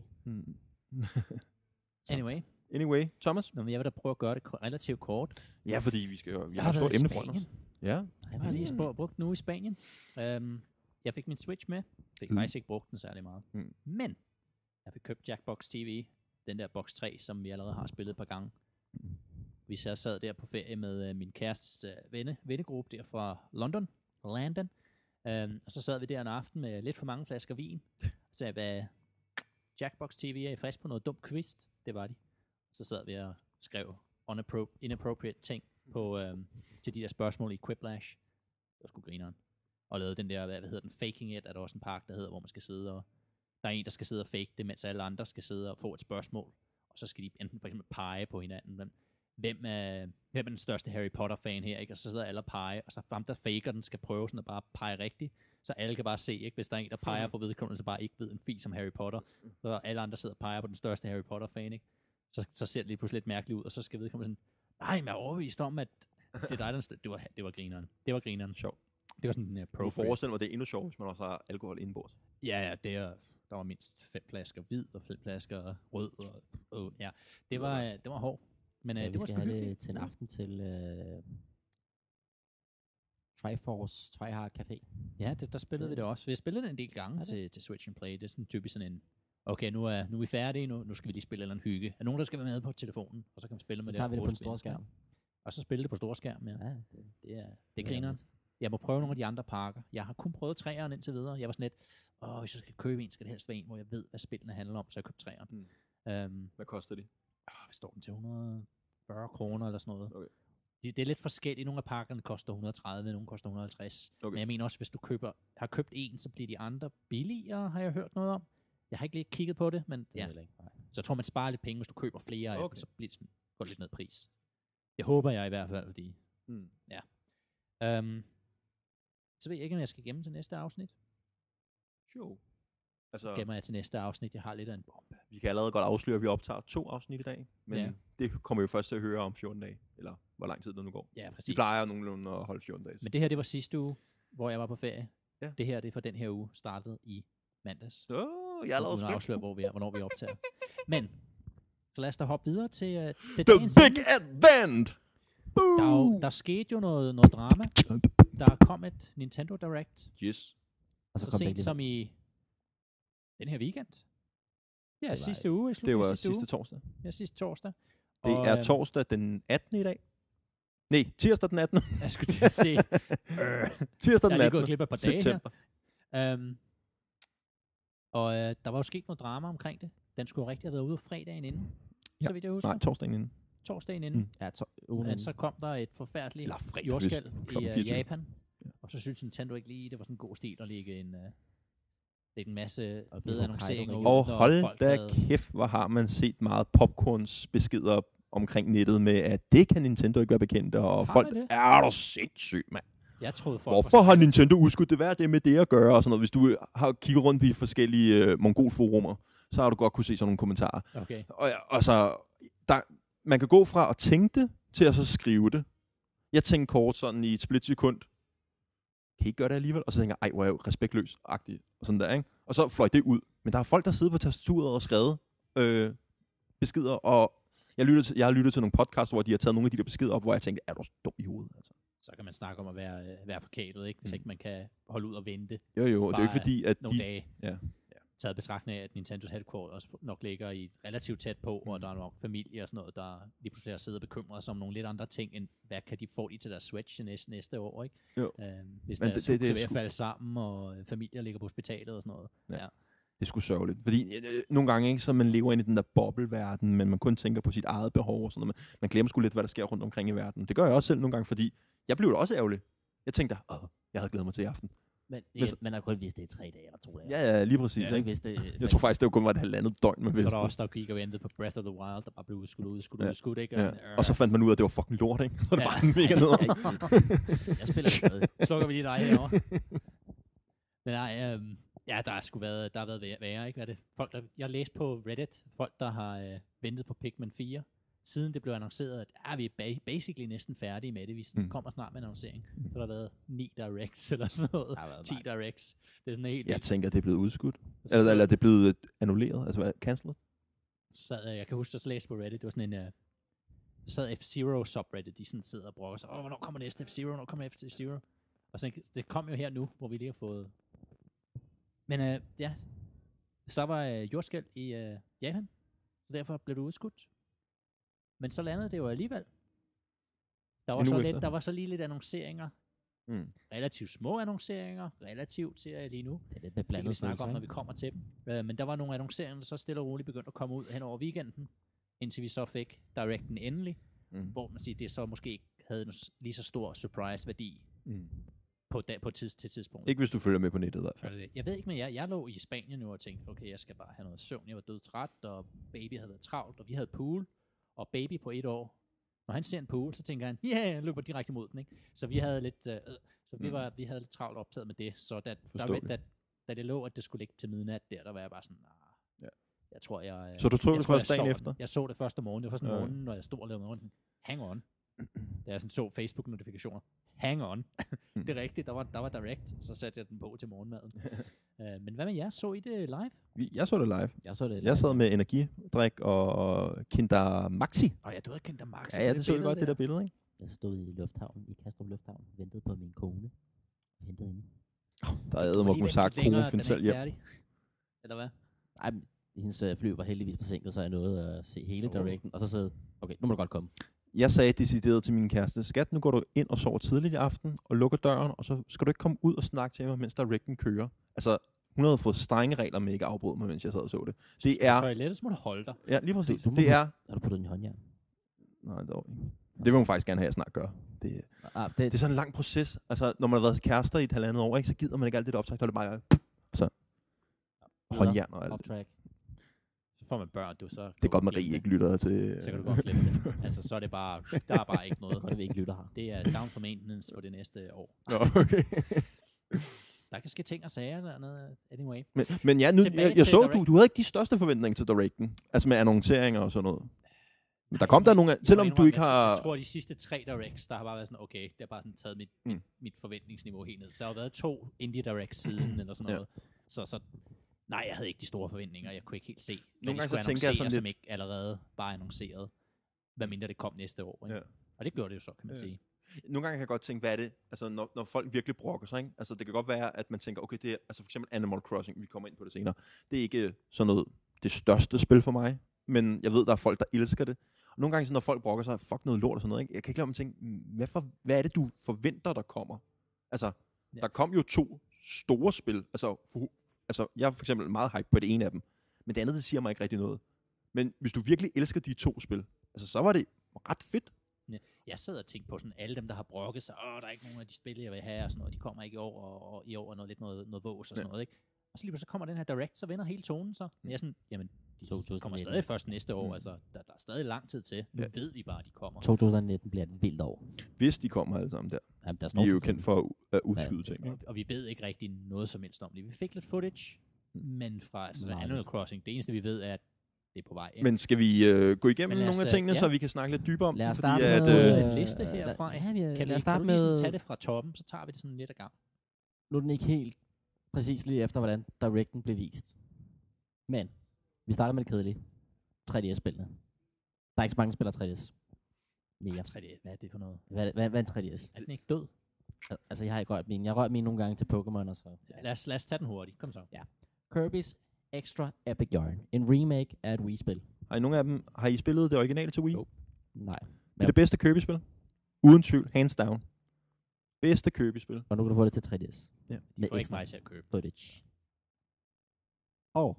Anyway, Thomas? Jeg vil da prøve at gøre det relativt kort. Ja, fordi vi har et stort emne foran os. Ja. Jeg har lige brugt nu i Spanien. Jeg fik min Switch med. Jeg fik faktisk ikke brugt den særlig meget. Men jeg fik købt Jackbox TV, den der Box 3, som vi allerede har spillet et par gange. Vi sad der på ferie med min kærestes vennegruppe der fra London. Og så sad vi der en aften med lidt for mange flasker vin. Så sagde jeg, Jackbox TV, er I frisk på noget dumt quiz? Det var de. Så sad vi og skrev inappropriate ting på, til de der spørgsmål i Quiplash. Det var sgu grineren. Og lavede den der, hvad hedder den, Faking It, er der også en park, der hedder, hvor man skal sidde og... Der er en, der skal sidde og fake det, mens alle andre skal sidde og få et spørgsmål. Og så skal de enten for eksempel pege på hinanden. Men hvem er den største Harry Potter-fan her, ikke? Og så sidder alle og pege, og så ham, der faker den, skal prøve sådan at bare pege rigtigt. Så alle kan bare se, ikke? Hvis der er en, der peger på vedkommende, så bare ikke ved en fis om Harry Potter. Så alle andre sidder og peger på den største Harry Potter-fan, ikke? Så ser det lige pludselig lidt mærkeligt ud, og så skal vedkommende sådan, nej, men jeg er overbevist om, at det er dig, der det var grineren. Det var grineren. Sjov. Det var sådan en Du forestiller mig, det er endnu sjovt, hvis man også har alkohol indenbords. Ja, der var mindst 5 flasker hvid, og 5 flasker rød, og ja. Det var hårdt. Men vi det skal have det til en aften til Triforce Tryhard Café. Ja, der spillede vi det også. Vi har spillet det en del gange til Switch and Play. Det er sådan typisk sådan en, okay, nu er vi færdige, nu skal vi lige spille eller en hygge. Er nogen, der skal være med på telefonen, og så kan man spille med det. Så tager vi det på en stor skærm. Og så spille det på stor skærm, ja. Det griner. Ja. Jeg må prøve nogle af de andre parker. Jeg har kun prøvet 3'eren indtil videre. Jeg var sådan lidt, hvis jeg skal købe en, skal det helst være en, hvor jeg ved, hvad spillene handler om, så jeg købte 3'eren. Hvad koster de? Hvad står den til? 140 kroner eller sådan noget. Okay. Det er lidt forskelligt. Nogle af pakkerne koster 130, nogle koster 150. Okay. Men jeg mener også, hvis du har købt en, så bliver de andre billigere, har jeg hørt noget om. Jeg har ikke lige kigget på det, men ja. Så jeg tror, man sparer lidt penge, hvis du køber flere af dem, så bliver det sådan, går lidt ned i pris. Det håber jeg i hvert fald, fordi... Ja. Så ved jeg ikke, om jeg skal gemme til næste afsnit. Jo. Altså, gemmer jeg til næste afsnit. Jeg har lidt af en bombe. Vi kan allerede godt afsløre, at vi optager 2 afsnit i dag. Men det kommer jo først til at høre om 14 dage. Eller hvor lang tid det nu går. Ja, præcis. Vi plejer nogenlunde at holde 14 dage. Men det her, det var sidste uge, hvor jeg var på ferie. Ja. Det her, det er for den her uge, startede i mandags. Jeg er allerede spændt. Afsløre, hvornår vi optager. Men, så lad os da hoppe videre til The dagens big event! Der skete jo noget drama. Der kom et Nintendo Direct. Yes. Og så sent som i den her weekend. Ja, sidste uge. Det var sidste torsdag. Ja, sidste torsdag. Det er torsdag den 18. i dag. Nej, tirsdag den 18. Jeg skulle til at se. Tirsdag den 18. Jeg er lige gået glip af et par dage september. Her. Og der var jo sket noget drama omkring det. Den skulle rigtig have været ude fredagen inden. Så vidt jeg husker. Nej, torsdagen inden. Torsdagen inden. Ja, Men så kom der et forfærdeligt jordskælv i Japan, og så synes Nintendo ikke lige, det var sådan en god stil at lægge en masse ved annonceringer ud. Og hold da kæft, hvor har man set meget popcorns beskeder omkring nettet med, at det kan Nintendo ikke være bekendt, og folk er der sindssygt, mand. Jeg troede, hvorfor har Nintendo udskudt det? Hvad er det med det at gøre? Og sådan noget. Hvis du har kigget rundt på de forskellige mongolforumer, så har du godt kunne se sådan nogle kommentarer. Okay. Og så, man kan gå fra at tænke det, til at så skrive det. Jeg tænkte kort sådan i et splitsekund, kan I ikke gøre det alligevel? Og så tænker jeg, ej, hvor er jeg jo respektløs-agtig. Og sådan der, ikke? Og så fløj det ud. Men der er folk, der sidder på tastaturet og skrevet beskeder, og jeg har lyttet til nogle podcasts, hvor de har taget nogle af de der beskeder op, hvor jeg tænkte, er du dum i hovedet? Altså. Så kan man snakke om at være forkælet, ikke? Hvis ikke man kan holde ud og vente. Jo, det er jo ikke fordi, at nogle dage. Taget betragtning af, at Nintendos headquarters nok ligger i relativt tæt på, og der er nok familie og sådan noget, der lige pludselig har siddet og bekymret sig om nogle lidt andre ting, end hvad kan de få i til deres Switch næste år, ikke? Hvis deres hus er ved at falde sammen, og familier ligger på hospitalet og sådan noget. Ja. Det er sgu sørgeligt. Fordi nogle gange, ikke, så man lever ind i den der bobleverden, men man kun tænker på sit eget behov og sådan noget. Man glemmer sgu lidt, hvad der sker rundt omkring i verden. Det gør jeg også selv nogle gange, fordi jeg blev da også ærgerlig. Jeg tænkte, jeg havde glædet mig til i aften. Men man har kun vidst det i 3 dage eller 2 dage. Ja, lige præcis. Ja, ikke? Jeg tror faktisk, det kun var et halvandet døgn, man vidste. Så der også, der gik og ventede på Breath of the Wild, der bare blev udskudt, ikke? Ja. Og så fandt man ud af, at det var fucking lort, ikke? Så det var mega ned. Jeg spiller ikke noget. Slukker vi lige dig herovre. Men nej, der har været værre, ikke? Hvad er det? Folk, jeg har læst på Reddit, folk, der har ventet på Pikmin 4, siden det blev annonceret, at vi er basically næsten færdige med det. Vi kommer snart med en annoncering. Så der har været 9 directs eller sådan noget. 10 directs. Det er sådan helt jeg tænker, det er blevet udskudt. Eller det er blevet annulleret. Altså cancelled. Jeg kan huske, at jeg læste på Reddit. Det var sådan en... sad F-Zero subreddit. De sådan sidder og brokker sig. Hvornår kommer næste F-Zero? Hvornår kommer F-Zero? Og så det kom jo her nu, hvor vi lige har fået... Men så var jordskælv i Japan. Så derfor blev det udskudt. Men så landede det jo alligevel. Der var så lige lidt annonceringer. Relativt små annonceringer. Relativt til lige nu. Det er blandet, vi snakker om, når vi kommer til dem. Men der var nogle annonceringer, der så stille og roligt begyndte at komme ud hen over weekenden. Indtil vi så fik Directen endelig. Hvor man siger, det så måske ikke havde lige så stor surprise-værdi. På tidspunkt. Ikke hvis du følger med på nettet i hvert fald. Jeg ved ikke, men jeg lå i Spanien nu og tænkte, okay, jeg skal bare have noget søvn. Jeg var dødtræt, og baby havde været travlt, og vi havde pool. Og baby på 1 år, når han ser en pool, så tænker han, jeg løber direkte mod den, ikke? Så vi havde lidt, vi havde lidt travlt optaget med det, så da det lå, at det skulle ligge til midnat der var jeg bare sådan, jeg tror, jeg... Så du tog det først dagen efter? Jeg så det første morgen, det var først morgenen, når jeg stod og lavede morgenen. Hang on. Da jeg sådan så Facebook-notifikationer. Hang on. Det er rigtigt, der var direct, så satte jeg den på til morgenmaden. Men hvad med jer? Så I det live? Jeg så det live. Jeg sad med energidrik og Kinder Maxi. Du havde Kinder Maxi. Ja, det så det godt, det der billede, ikke? Jeg stod i lufthavnen, i Kastrup Lufthavn, ventede på min kone og hentede hende. Der er Edmund sagt, konen finder selv hjem. Eller hvad? Nej, hendes fly var heldigvis forsinket, så jeg nåede at se hele directen, og så sagde okay, nu må du godt komme. Jeg sagde decideret til min kæreste, skat, nu går du ind og sover tidligt i aften, og lukker døren, og så skal du ikke komme ud og snakke til mig, mens directen kører. Altså, hun havde fået strenge regler med ikke at afbryde mig, mens jeg sad og så det. Det er... toilettet, så må du holde dig. Ja, lige præcis. Det er... Har du puttet den i håndjern? Nej, dog ikke. Det vil hun faktisk gerne have, at jeg snart gør. Det er sådan en lang proces. Altså, når man har været kærester i et halvandet år, ikke, så gider man ikke alt det optræk, så er det bare så håndjern og alt. Off-track. Så får man børn, så... Det er godt, Marie ikke lytter til... Så kan du godt glemme det. Altså, så er det bare... Der er bare ikke noget. Godt, vi ikke lytter her. Det er down for maintenance for det næste år. Okay. Der kan ske ting og sager dernede, anyway. Men ja, nu, jeg så, du havde ikke de største forventninger til Directen. Altså med annonceringer og sådan noget. Men der kom der nogle, selvom du ikke har... Jeg tror, de sidste 3 Directs, der har bare været sådan, okay, det har bare sådan taget mit forventningsniveau helt ned. Der har været 2 Indie Directs siden, eller sådan noget. Så nej, jeg havde ikke de store forventninger. Jeg kunne ikke helt se, hvad de skulle annoncere, som ikke allerede bare annonceret. Hvad mindre det kom næste år. Ikke? Ja. Og det gjorde det jo så, kan man sige. Nogle gange kan jeg godt tænke, hvad er det? Altså, når folk virkelig brokker sig, ikke? Altså, det kan godt være, at man tænker, okay, det er, altså for eksempel Animal Crossing, vi kommer ind på det senere, det er ikke sådan noget, det største spil for mig, men jeg ved, der er folk, der elsker det. Og nogle gange, så når folk brokker sig, fuck noget lort og sådan noget, ikke? Jeg kan ikke lade mig tænke, hvad er det, du forventer, der kommer? Altså, der kom jo 2 store spil, altså, jeg er for eksempel meget hype på det ene af dem, men det andet, det siger mig ikke rigtig noget. Men hvis du virkelig elsker de 2 spil, altså, så var det ret fedt. Jeg sidder og tænker på sådan, alle dem, der har brokket sig, der er ikke nogen af de spil, jeg vil have, og sådan noget, de kommer ikke i år, og i år er noget vås og sådan noget, ikke? Og så lige så kommer den her Direct, så vender hele tonen så. Jeg er sådan, jamen, de kommer stadig først næste år, altså, der er stadig lang tid til. Nu ved vi bare, at de kommer. 2019 bliver den vildt år. Hvis de kommer alle sammen der. Jamen, vi er jo kendt for at udskyde ting. Ikke? Og vi ved ikke rigtig noget som helst om det. Vi fik lidt footage, men fra Animal Crossing, det eneste vi ved er, at det er på vej. Men skal vi gå igennem nogle af tingene, så vi kan snakke lidt dybere om det? Lad os starte med en liste herfra. Kan vi starte med tage det fra toppen, så tager vi det sådan lidt ad gang. Nu er den ikke helt præcis lige efter, hvordan Directen blev vist. Men vi starter med det kedelige. 3DS-spillene. Der er ikke så mange, der spiller 3DS. Mere. 3DS, hvad er det for noget? Hvad er en 3DS? Er den ikke død? Altså, jeg har ikke rørt min. Jeg rørte min nogle gange til Pokémon og så. Ja. Lad os tage den hurtigt. Kom så. Ja. Kirby's Extra Epic Yarn. En remake af et Wii-spil. Har I nogle af dem, har I spillet det originale til Wii? Jo. Nej. Det er det bedste Kirby-spil. Uden tvivl. Hands down. Bedste Kirby-spil. Og nu kan du få det til 3DS. Ja. De får ikke mig til at købe. Footage. Og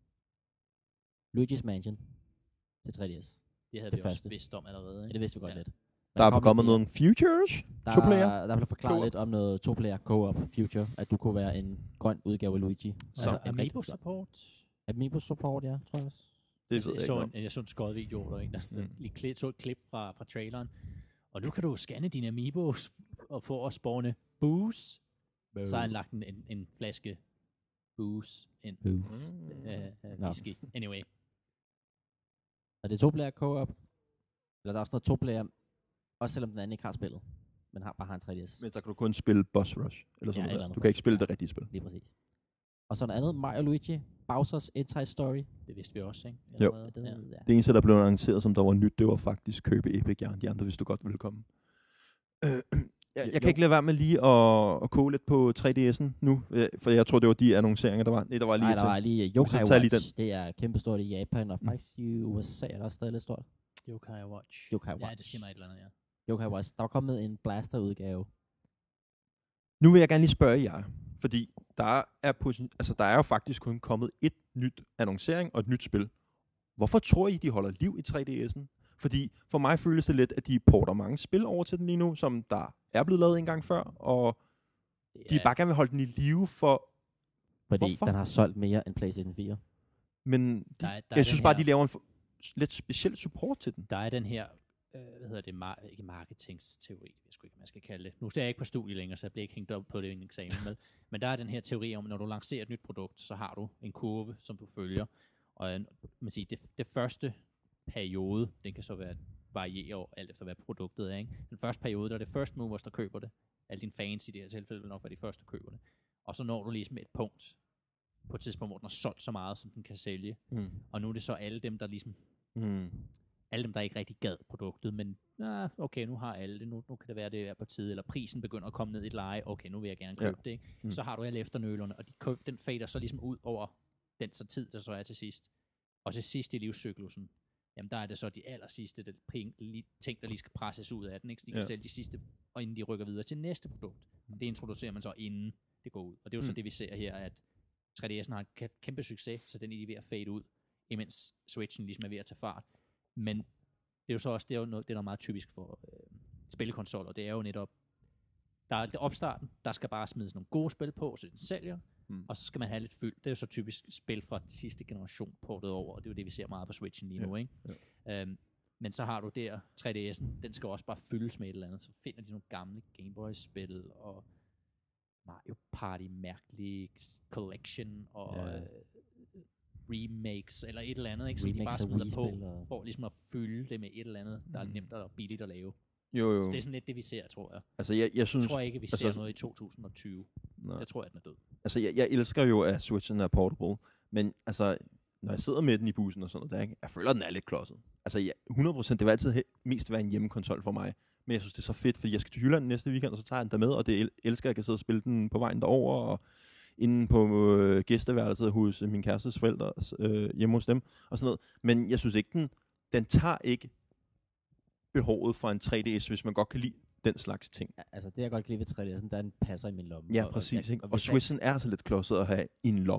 Luigi's Mansion til 3DS. Det havde vi også vidst om allerede. Ikke? Ja, det vidste vi godt lidt. Der er kommet nogle futures. Der blev forklaret lidt om noget to-player co-op future, at du kunne være en grøn udgave af Luigi. Så Amiibo support? Amiibo support, ja, tror jeg også. Jeg så en skåret video, der en, lige så et klip fra traileren. Og nu kan du scanne dine Amiibos og få at spawne booze. Så har han lagt en flaske booze ind. Whisky. Anyway. Og det er to-player co-op. Eller der er også noget to-player, også selvom den anden ikke har spillet. Men bare har en 3DS. Men så kan du kun spille Boss Rush. Eller sådan noget. Du kan ikke spille det rigtige spil. Lige præcis. Og så noget andet, Mario Luigi, Bowser's Inside Story. Det vidste vi også, ikke? Jo. Det eneste, der blev annonceret, som der var nyt, det var faktisk Kirby Epic Yarn. De andre vidste du godt ville komme. Jeg kan ikke lade være med lige at koge lidt på 3DS'en nu, for jeg tror, det var de annonceringer, der var. Nej, der var lige Yokai Watch. Det er kæmpestort i Japan, og faktisk i USA er der også stadig lidt stort. Yokai Watch. Ja, det siger mig et eller andet, ja. Yokai Watch. Der er kommet en blaster-udgave. Nu vil jeg gerne lige spørge jer, fordi der er jo faktisk kun kommet et nyt annoncering og et nyt spil. Hvorfor tror I, de holder liv i 3DS'en? Fordi for mig føles det lidt, at de porter mange spil over til den lige nu, som der er blevet lavet en gang før, og de bare gerne vil holde den i live for... Fordi hvorfor? Den har solgt mere end PlayStation 4. Men jeg synes bare, de laver en lidt speciel support til den. Der er den her, ikke marketingsteori, jeg skulle ikke, man skal kalde det. Nu er jeg ikke på studie længere, så jeg bliver ikke hængt op på det i en eksamen med. Men der er den her teori om, når du lancerer et nyt produkt, så har du en kurve, som du følger. Og man siger, det første periode, den kan så variere alt efter hvad produktet er, ikke? Den første periode, der er det first movers, der køber det. Alle dine fans i det her tilfælde vil nok være de første, der køber det. Og så når du ligesom et punkt, på et tidspunkt, hvor den har solgt så meget, som den kan sælge. Og nu er det så alle dem, der ligesom alle dem, der ikke rigtig gad produktet, men okay, nu har alle det, nu kan det være, det er på tide, eller prisen begynder at komme ned i et leje, okay, nu vil jeg gerne købe det, ikke? Så har du alle efternølerne, og den fader så ligesom ud over den så tid, der så er til sidst. Og til sidst i livscyklusen, jamen der er det så de aller sidste ting, der lige skal presses ud af den, ikke? Så de kan sælge de sidste, og inden de rykker videre til næste produkt. Og det introducerer man så, inden det går ud. Og det er jo så det, vi ser her, at 3DS'en har en kæmpe succes, så den er lige ved at fade ud, imens Switchen ligesom er ved at tage fart. Men det er jo så også, det er noget meget typisk for spillekonsoller. Det er jo netop, der er opstarten, der skal bare smides nogle gode spil på, så den sælger, og så skal man have lidt fyldt. Det er jo så typisk spil fra den sidste generation portet over, og det er jo det, vi ser meget på Switchen lige nu, ikke? Ja. Men så har du der 3DS'en, den skal også bare fyldes med et eller andet. Så finder de nogle gamle Game Boy-spil, og Mario Party mærkelig Collection, og remakes, eller et eller andet, ikke? Så de bare smider på, for ligesom at fylde det med et eller andet, der er nemt og billigt at lave. Jo. Så det er sådan lidt det, vi ser, tror jeg. Altså, jeg synes... Jeg tror ikke, vi ser noget i 2020. Nej. Jeg tror, at den er død. Altså, jeg elsker jo, at Switchen er portable, men altså, når jeg sidder med den i bussen og sådan noget der, ikke? Jeg føler, at den er lidt klodset. Altså, 100%, det vil altid mest være en hjemmekonsol for mig. Men jeg synes, det er så fedt, fordi jeg skal til Jylland næste weekend, og så tager jeg den der med, og det elsker, at jeg kan sidde og spille den på vejen derover, og inde på gæsteværelset hos min kærestes forældre, hjemme hos dem, og sådan noget. Men jeg synes ikke, den tager ikke behovet for en 3DS, hvis man godt kan lide den slags ting. Altså, det jeg godt kan lide ved 3DS'en, der den passer i min lomme. Ja, præcis. Og Switchen er altså lidt klodset at have i en lomme.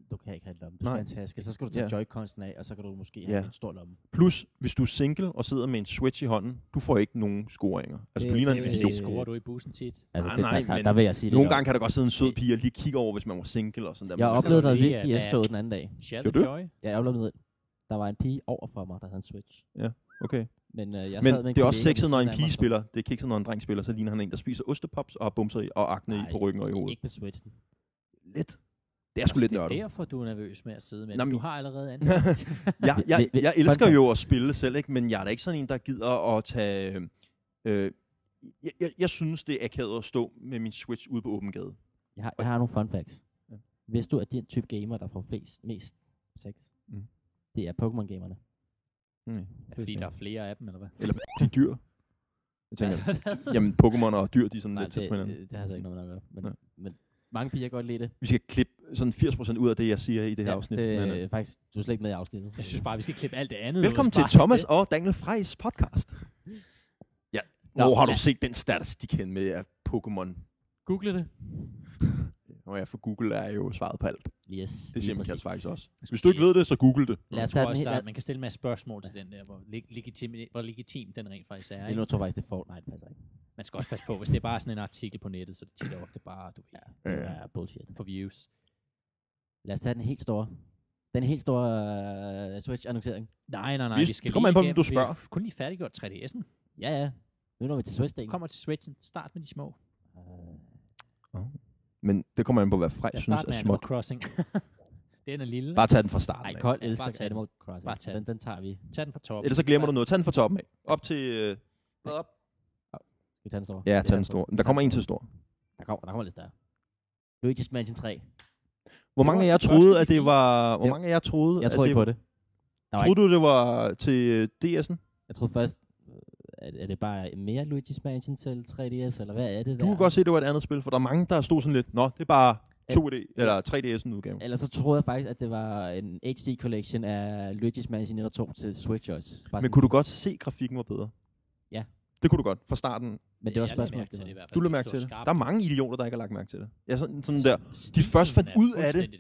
Du kan ikke have en lomme. Du skal have en taske. Så skal du tage Joy-Consen af, og så kan du måske have en stor lomme. Plus, hvis du er single og sidder med en Switch i hånden, du får ikke nogen scoringer. Altså, du ligner en idiot. Scorer du i bussen tit? Altså, der vil jeg sige nogle gange kan der godt sidde en sød pige og lige kigge over, hvis man var single og sådan der. Jeg oplevede noget vigtigt i S-toget den anden dag. Shared Joy? Ja, jeg oplevede noget. Der var en pige over for mig, der havde en Switch. Ja, okay. Men det er også sexet, når en pige spiller. Det er kikset, når en dreng spiller. Så ligner han en, der spiser ostepops og har bumser i og akne i på ryggen og i hovedet. Ikke på Switchen. Lidt. Det er sgu lidt nørdet. Det er derfor, du er nervøs med at sidde med. Du har allerede ansigt. jeg elsker jo at spille selv, ikke? Men jeg er da ikke sådan en, der gider at tage... Jeg synes, det er akavet at stå med min Switch ude på åben gade. Jeg har nogle fun facts. Ja. Hvis du er den type gamer, der får mest sex, det er Pokémon-gamerne. Fordi der er flere af dem, eller hvad? Eller de dyr. Jeg tænker, jamen Pokémon og dyr, de er sådan lidt tæt på hinanden. Det har så ikke noget at gøre. Men mange piger godt lide det. Vi skal klippe sådan 80% ud af det, jeg siger i det her afsnit. Det er faktisk, du er slet ikke med i afsnittet. Jeg synes bare, vi skal klippe alt det andet. Velkommen til Thomas og Daniel Frejs podcast. Ja, hvor har du set den statistik hen med Pokémon? Google det. Nå ja, for Google er jo svaret på alt. Yes. Det siger man faktisk også. Hvis du ikke ved det, så Google det. Jeg tror også, man kan stille med spørgsmål til den der, hvor legitim den rent faktisk er. Jeg tror faktisk, det er Fortnite, passer ikke. Man skal også passe på, hvis det er bare sådan en artikel på nettet, så det tit ofte bare, du ved, det er bullshit. For views. Lad os tage den helt store. Den helt store Switch-annoncering. Nej. Vi skal kommer an på, om du spørger. Vi har kun lige færdiggjort 3DS'en. Ja. Nu når vi til Switch-delen. Kommer til Switchen. Start med de små. Men det kommer an på, hvad Frej synes er småt. Crossing. Den er lille. Bare tag den fra starten. Nej, Kold elsker Animal Crossing. Bare tag den tager vi. Tag den fra toppen. Ellers så glemmer du noget. Tag den fra toppen af. Op til... op. Skal vi tage den store? Ja, tag den store. Der kommer en til stor. Der kommer lidt større. Luigi's Mansion 3. Hvor mange af jer troede, at det var... Hvor mange af jer troede... Jeg tror ikke på det. Troede du, det var til DS'en? Jeg troede først... Er det bare mere Luigi's Mansion til 3DS, eller hvad er det der? Du kan godt se, at det var et andet spil, for der er mange, der stod sådan lidt, nå, det er bare 2D, eller 3DS'en udgave. Eller så troede jeg faktisk, at det var en HD collection af Luigi's Mansion 1 og 2 til Switch også. Men kunne du godt se, at grafikken var bedre? Ja. Det kunne du godt, fra starten. Men det var spørgsmålet. Du lagde mærke til det. Der er mange idioter, der ikke har lagt mærke til det. Ja, sådan der. De først fandt ud af det.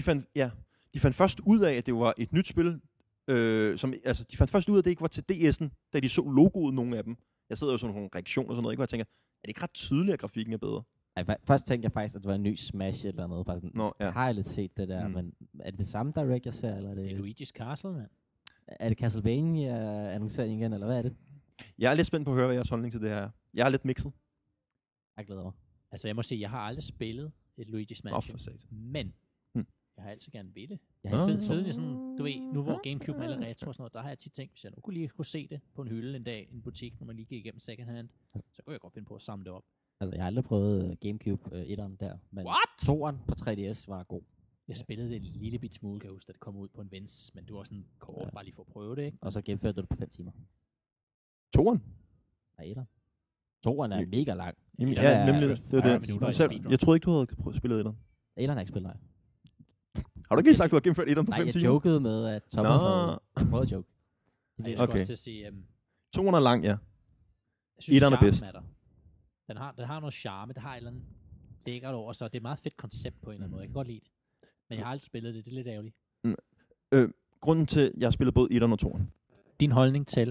De fandt først ud af, at det var et nyt spil. De fandt først ud af, at det ikke var til DS'en, da de så logoet, nogle af dem. Jeg sidder jo sådan nogle reaktioner og sådan noget, ikke? Og jeg tænker, er det ikke ret tydeligt, at grafikken er bedre? Først tænkte jeg faktisk, at det var en ny Smash eller noget. Bare sådan, har jeg lidt set det der, men er det samme Direct, jeg ser? Eller er det er Luigi's Castle, mand. Er det Castlevania-annoncering igen, eller hvad er det? Jeg er lidt spændt på at høre, hvad jeres holdning til det her. Jeg er lidt mixet. Jeg glæder mig. Altså, jeg må sige, jeg har aldrig spillet et Luigi's Mansion, men jeg har altid gerne ville. Jeg har siddet i sådan, du ved, nu hvor Gamecube er alle retro og sådan noget, der har jeg tit tænkt, hvis jeg nu kunne se det på en hylde en dag i en butik, når man lige gik igennem second hand, så kunne jeg godt finde på at samle det op. Altså, jeg har aldrig prøvet Gamecube 1'eren der, men 2'eren på 3DS var god. Jeg spillede det en lille bit smule, kan jeg huske, da det kom ud på en vens, men det var sådan kort, bare lige for at prøve det, ikke? Og så gennemførte du det på 5 timer. 2'eren? Nej, 1'eren. 2'eren er mega lang. Jamen, ja, nemlig. Det er det. Jeg troede ikke, du havde spillet 1'eren. 1'eren har ikke spillet, nej. Har du ikke sagt, du har gennemført 1'eren på 5 timer? Nej, jeg jokede med, at Thomas havde prøvet at joke. Jeg skal også til at sige... 2'eren er lang, ja. 1'eren er bedst. Den har noget charme, det har et eller andet lækkert over, så det er et meget fedt koncept på en eller anden måde. Jeg kan godt lide det. Men jeg har aldrig spillet det, det er lidt ærgerligt. Grunden til, at jeg har spillet både 1'eren og 2'eren. Din holdning til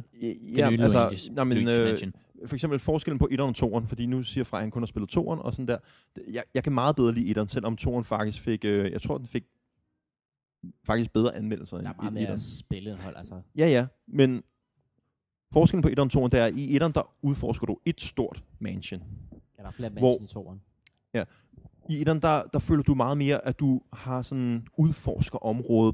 for eksempel forskellen på 1'eren og 2'eren, fordi nu siger Frej, at han kun har spillet 2'eren og sådan der. Jeg kan meget bedre lide 1'eren, selvom 2'eren faktisk fik, jeg tror, den fik faktisk bedre anmeldelser end 1'eren. Der er meget mere spilindhold, altså. Ja, men forskellen på 1'eren og 2'eren, det er, at i 1'eren, der udforsker du et stort mansion. Ja, der er flere mansion i 2'eren. Ja. I 1'eren, der føler du meget mere, at du har sådan udforsker området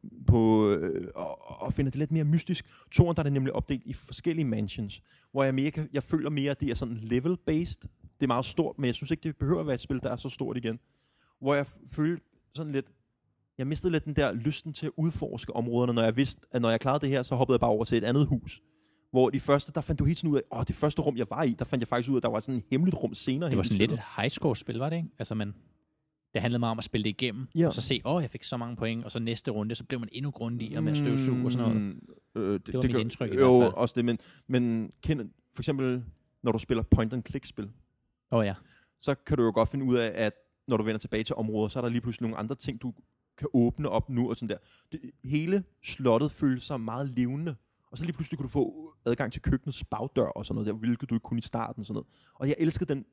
og finder det lidt mere mystisk. 2'eren, der er det nemlig opdelt i forskellige mansions, hvor jeg føler mere, at det er sådan level-based. Det er meget stort, men jeg synes ikke, det behøver at være et spil, der er så stort igen. Hvor jeg følte sådan lidt, jeg mistede lidt den der lysten til at udforske områderne, når jeg vidste, at når jeg klarede det her, så hoppede jeg bare over til et andet hus. Hvor de første, der fandt du helt sådan ud af, det første rum, jeg var i, der fandt jeg faktisk ud af, at der var sådan et hemmeligt rum senere. Det var sådan lidt et high-score-spil, var det ikke? Altså, det handlede meget om at spille det igennem, og så se, jeg fik så mange point, og så næste runde, så blev man endnu grundigere med at støvsuge og sådan noget. Det var mit indtryk i hvert fald. Også det, men for eksempel, når du spiller point-and-click-spil, ja. så kan du jo godt finde ud af, at når du vender tilbage til områder, så er der lige pludselig nogle andre ting, du kan åbne op nu og sådan der. Hele slottet føles sig meget levende. Og så lige pludselig kunne du få adgang til køkkenets bagdør og sådan noget der, hvilket du ikke kunne i starten og sådan noget. Og jeg elskede den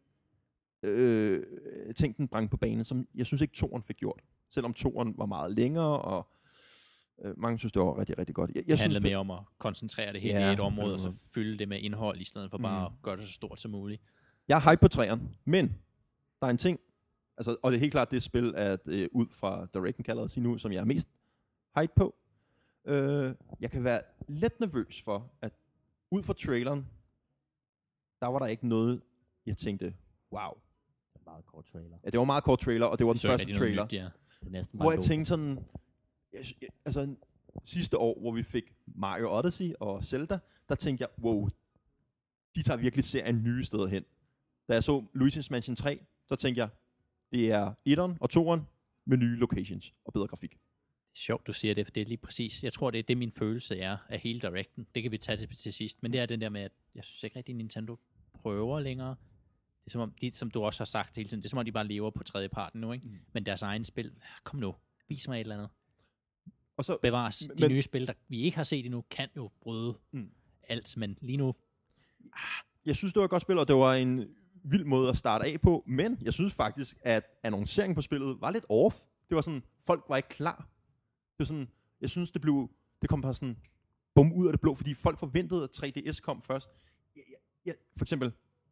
ting, den brang på banen, som jeg synes ikke toren fik gjort. Selvom toren var meget længere, og mange synes, det var rigtig, rigtig godt. Det handlede mere om at koncentrere det hele i et område, og så fylde det med indhold, i stedet for bare at gøre det så stort som muligt. Jeg er hype på træeren, men der er en ting, altså, og det er helt klart det spil, at ud fra Directen kalder sige nu, som jeg er mest hype på. Jeg kan være lidt nervøs for, at ud fra traileren, der var der ikke noget, jeg tænkte, wow. Det var meget kort trailer. Ja, det var meget kort trailer, og det var den første trailer. Nyt, ja. Hvor jeg tænkte sådan, altså sidste år, hvor vi fik Mario Odyssey og Zelda, der tænkte jeg, wow, de tager virkelig serien nye steder hen. Da jeg så Luigi's Mansion 3, så tænkte jeg, det er 1'eren og 2'eren med nye locations og bedre grafik. Sjovt, du siger det, for det er lige præcis. Jeg tror, det er det, min følelse er af hele Directen. Det kan vi tage til sidst. Men det er den der med, at jeg synes ikke rigtig, Nintendo prøver længere. Det er som om, som du også har sagt hele tiden, det er som om, de bare lever på tredje parten nu, ikke? Men deres egen spil, kom nu, vis mig et eller andet. Og så bevares. De nye spil, der vi ikke har set endnu, kan jo bryde alt, men lige nu... Jeg synes, det var et godt spil, og det var en vild måde at starte af på, men jeg synes faktisk, at annonceringen på spillet var lidt off. Det var sådan, folk var ikke klar. Det var sådan, jeg synes, det kom bare sådan, bum ud af det blå, fordi folk forventede, at 3DS kom først. For eksempel,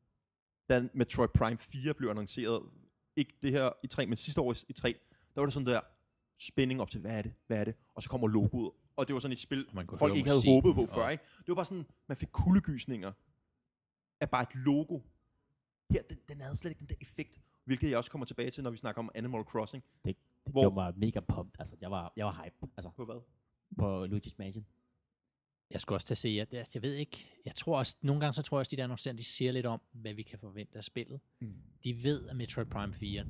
da Metroid Prime 4 blev annonceret, ikke det her i 3, men sidste år i 3, der var det sådan der spænding op til, hvad er det? Og så kommer logoet, og det var sådan et spil, folk ikke havde håbet på før, ikke? Det var bare sådan, man fik kuldegysninger af bare et logo. Her, den havde slet ikke den der effekt, hvilket jeg også kommer tilbage til, når vi snakker om Animal Crossing. Det gjorde mig mega pumped. Altså, jeg var hype. Altså, på hvad? På Luigi's Mansion. Jeg skulle også til at sige, at jeg ved ikke, jeg tror også, nogle gange så tror jeg også, de der annoncerer, de siger lidt om, hvad vi kan forvente af spillet. De ved, at Metroid Prime 4,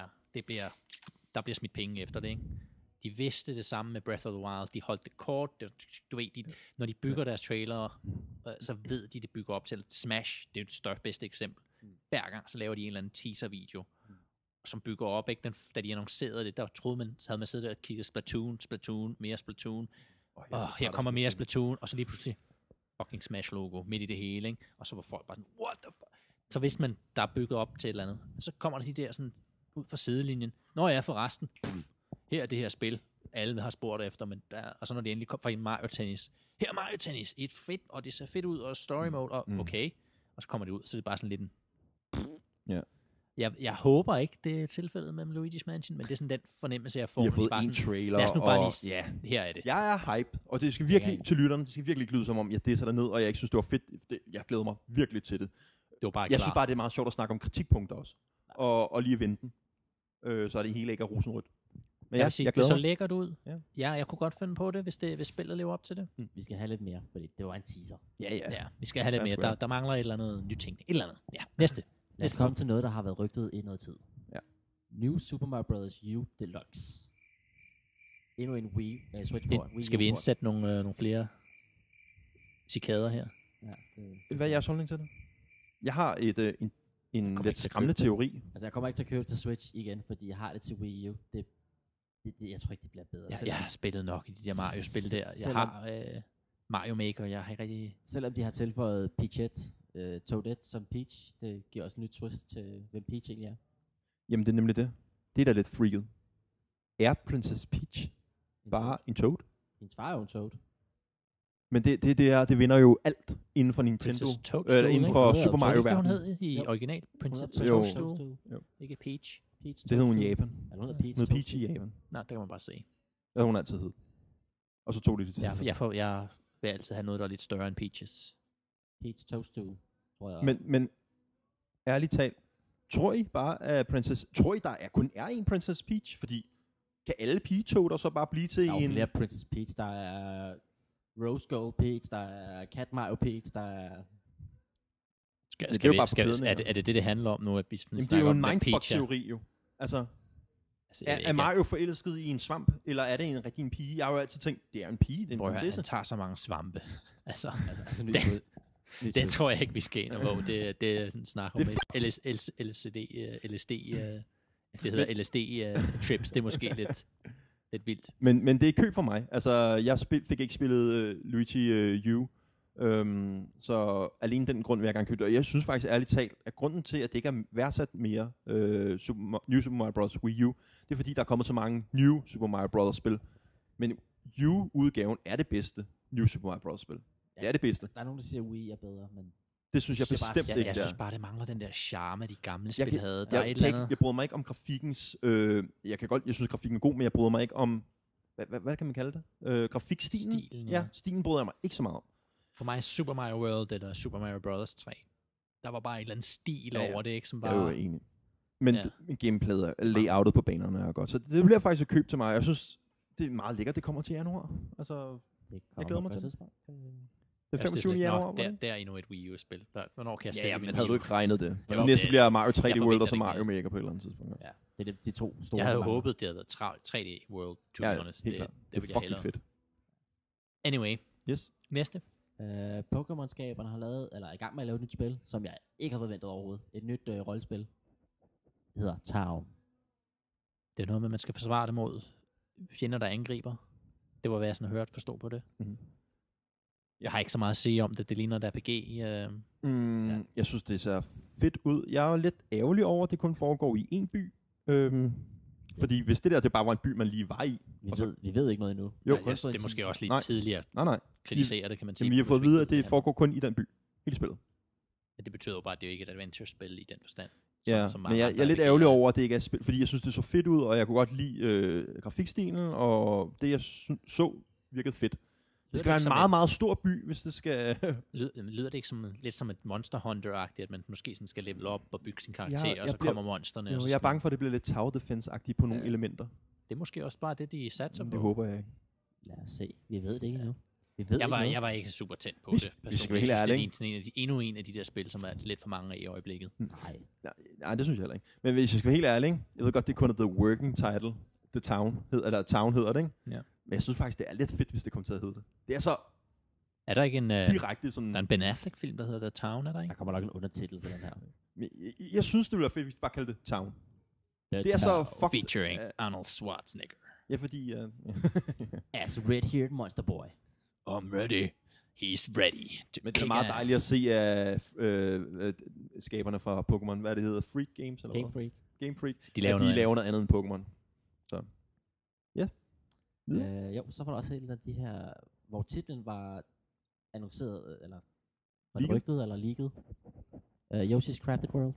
der bliver smidt penge efter det, ikke? De vidste det samme med Breath of the Wild. De holdt det kort. Du ved, når de bygger deres trailere, så ved de, det bygger op til Smash. Det er jo det bedste eksempel. Hver gang, så laver de en eller anden teaser-video, som bygger op, ikke? Da de annoncerede det, der troede man, så havde man siddet der og kigget Splatoon, mere Splatoon. Her kommer mere Splatoon, og så lige pludselig fucking Smash-logo midt i det hele, ikke? Og så var folk bare sådan, what the fuck? Så vidste man, der er bygget op til et eller andet. Så kommer der de der sådan ud fra sidelinjen. Nå ja, forresten. Her er det her spil, alle har spurgt efter, men og så når det endelig kom fra en Mario Tennis. Her er Mario Tennis, et fedt, og det ser fedt ud, og story mode, og okay. Og så kommer det ud, så det er bare sådan lidt en... Jeg håber ikke, det er tilfældet med Luigi's Mansion, men det er sådan den fornemmelse, jeg får. Vi har fået bare en sådan, trailer, lad os nu bare lige, her er det. Jeg er hype, og det skal virkelig til lytterne, det skal virkelig ikke lyde som om, jeg disser ned, og jeg ikke synes, det var fedt. Jeg glæder mig virkelig til det. Jeg synes bare, det er meget sjovt at snakke om kritikpunkter også, og lige vente den. Så er det hele ikke er rosenrødt. Men jeg sige, det så lækkert ud. Ja, jeg kunne godt finde på det, hvis spillet lever op til det. Vi skal have lidt mere, fordi det var en teaser. Ja, vi skal have lidt mere. Der mangler et eller andet nyt ting. Et eller andet. Ja, næste. Lad os komme til noget, der har været rygtet i noget tid. Ja. New Super Mario Bros. U Deluxe. Endnu en Wii Switch-port. Skal vi indsætte nogle flere cikader her? Ja, hvad er jeres holdning til det? Jeg har en lidt skræmmende teori. Altså, jeg kommer ikke til at købe til Switch igen, fordi jeg har det til Wii U. Jeg tror ikke, det bliver bedre. Jeg har spillet nok i de der Mario-spil der. Jeg har Mario Maker, jeg har ikke rigtig... Selvom de har tilføjet Peachette, Toadette som Peach, det giver også en ny twist til, hvem Peach egentlig er. Jamen, det er nemlig det. Det er da lidt freaket. Er Princess Peach bare en Toad? Hendes far er jo en Toad. Men det vinder jo alt inden for Nintendo. Inden for Super Mario-verden. Hun hed i original. Princess Toadstool. Ikke Peach. Det hed hun i Japan. Hun hedder Peach. Peach i Japan. Nej, det kan man bare se. Det har hun altid hed. Og så tog de det til. Jeg vil altid have noget, der er lidt større end Peaches. Peach Toadstool, tror jeg. Men ærligt talt, tror I bare, at tror I, der kun er en Princess Peach? Fordi kan alle Peach-toader så bare blive til en... Der er jo flere Princess Peach. Der er Rose Gold Peach, der er Cat Mario Peach, der er... Er det handler om nu? At vi det er jo en mindfuck-teori jo. Altså er Mario forelsket i en svamp, eller er det en rigtig pige? Jeg har jo altid tænkt, det er en pige, det er en prinsesse. Han tager så mange svampe. altså det tror jeg ikke, vi skal ind og det er sådan en snak om LSD, det hedder LSD trips, det er måske lidt Lidt vildt. Men det er køb for mig. Altså, jeg fik ikke spillet Luigi U. Så alene den grund vil jeg gerne købe det. Og jeg synes faktisk ærligt talt, at grunden til, at det ikke er værdsat mere New Super Mario Bros. Wii U, det er fordi, der er kommet så mange New Super Mario Bros. Spil. Men U-udgaven er det bedste New Super Mario Bros. Spil. Ja, det er det bedste. Der er nogen, der siger, at Wii er bedre, men... Det synes jeg bestemt ikke. Jeg synes bare, det mangler den der charme, de gamle spil havde. Der er et eller andet... Jeg bryder mig ikke om grafikkens... jeg synes, grafikken er god, men jeg bryder mig ikke om... Hvad kan man kalde det? Grafikstilen? Ja, stilen bryder jeg mig ikke så meget om. For mig Super Mario World eller Super Mario Bros. 3. Der var bare en eller anden stil over det, ikke? Som bare... Jeg er jo enig. Men gameplayet, layoutet på banerne er godt. Så det bliver faktisk et køb til mig. Jeg synes, det er meget lækkert, det kommer til januar. Altså, jeg glæder mig til det. Det er 25. januar. Der er endnu et Wii U-spil. Hvornår kan jeg se men havde du ikke regnet det? Det næste bliver Mario 3D World og så Mario Maker på et eller andet tidspunkt. Ja, det er de to store. Jeg havde håbet, det havde været 3D World, to be honest. Det er fucking fedt. Anyway. Yes. Næste. Pokémon-skaberne har lavet, eller er i gang med at lave et nyt spil, som jeg ikke har forventet overhovedet. Et nyt rollespil. Det hedder Town. Det er noget med, at man skal forsvare det mod fjender, der angriber. Det var, hvad jeg sådan har forstå på det. Mm-hmm. Jeg har ikke så meget at sige om det. Det ligner et RPG. Jeg synes, det ser fedt ud. Jeg er lidt ærgerlig over, at det kun foregår i én by. Fordi hvis det bare var en by, man lige var i. Vi ved ikke noget endnu. Jo, det er måske også lidt tidligere at kritisere det, kan man sige. Men vi har fået at vide, at det foregår kun i den by. Hele spillet. Ja, det betyder jo bare, at det er jo ikke et adventure-spil i den forstand. Men jeg er lidt ærgerlig over, at det ikke er spil, fordi jeg synes, det så fedt ud, og jeg kunne godt lide grafikstilen, og det, jeg så, virkede fedt. Det skal være en meget, meget stor by, hvis det skal... Lyder det ikke lidt som et Monster Hunter-agtigt, at man måske sådan skal level op og bygge sin karakter, og så kommer monsterne? Jo, jeg er bange for, at det bliver lidt tower defense-agtigt på nogle elementer. Det er måske også bare det, de satser på. Det håber jeg ikke. Lad os se. Vi ved det ikke endnu. Jeg var ikke super tændt på det. Vi skal helt ærligt. Det er endnu en af de der spil, som er lidt for mange af i øjeblikket. Nej, det synes jeg heller ikke. Men hvis jeg skal være helt ærlig, jeg ved godt, det er kun The Working Title. Town hedder det, ikke? Ja. Men jeg synes faktisk, det er lidt fedt, hvis det kommer til at hedde det. Det er så... Er der ikke en... direkte sådan... Der er en Ben Affleck-film, der hedder The Town, er der ikke? Der kommer nok en undertitel til den her. Jeg synes, det ville være fedt, hvis vi bare kaldte det Town. Det er så fucked... Featuring Arnold Schwarzenegger. Ja, fordi... As red-haired monster boy. I'm ready. He's ready. Men det er meget dejligt at se af skaberne fra Pokémon. Hvad det hedder? Freak Games? Eller Game Freak. De laver noget andet end Pokémon. Så... Ja. Jo, så var der også et af de her, hvor titlen var annonceret, eller var det rygtet, eller leaget. Yoshi's Crafted World.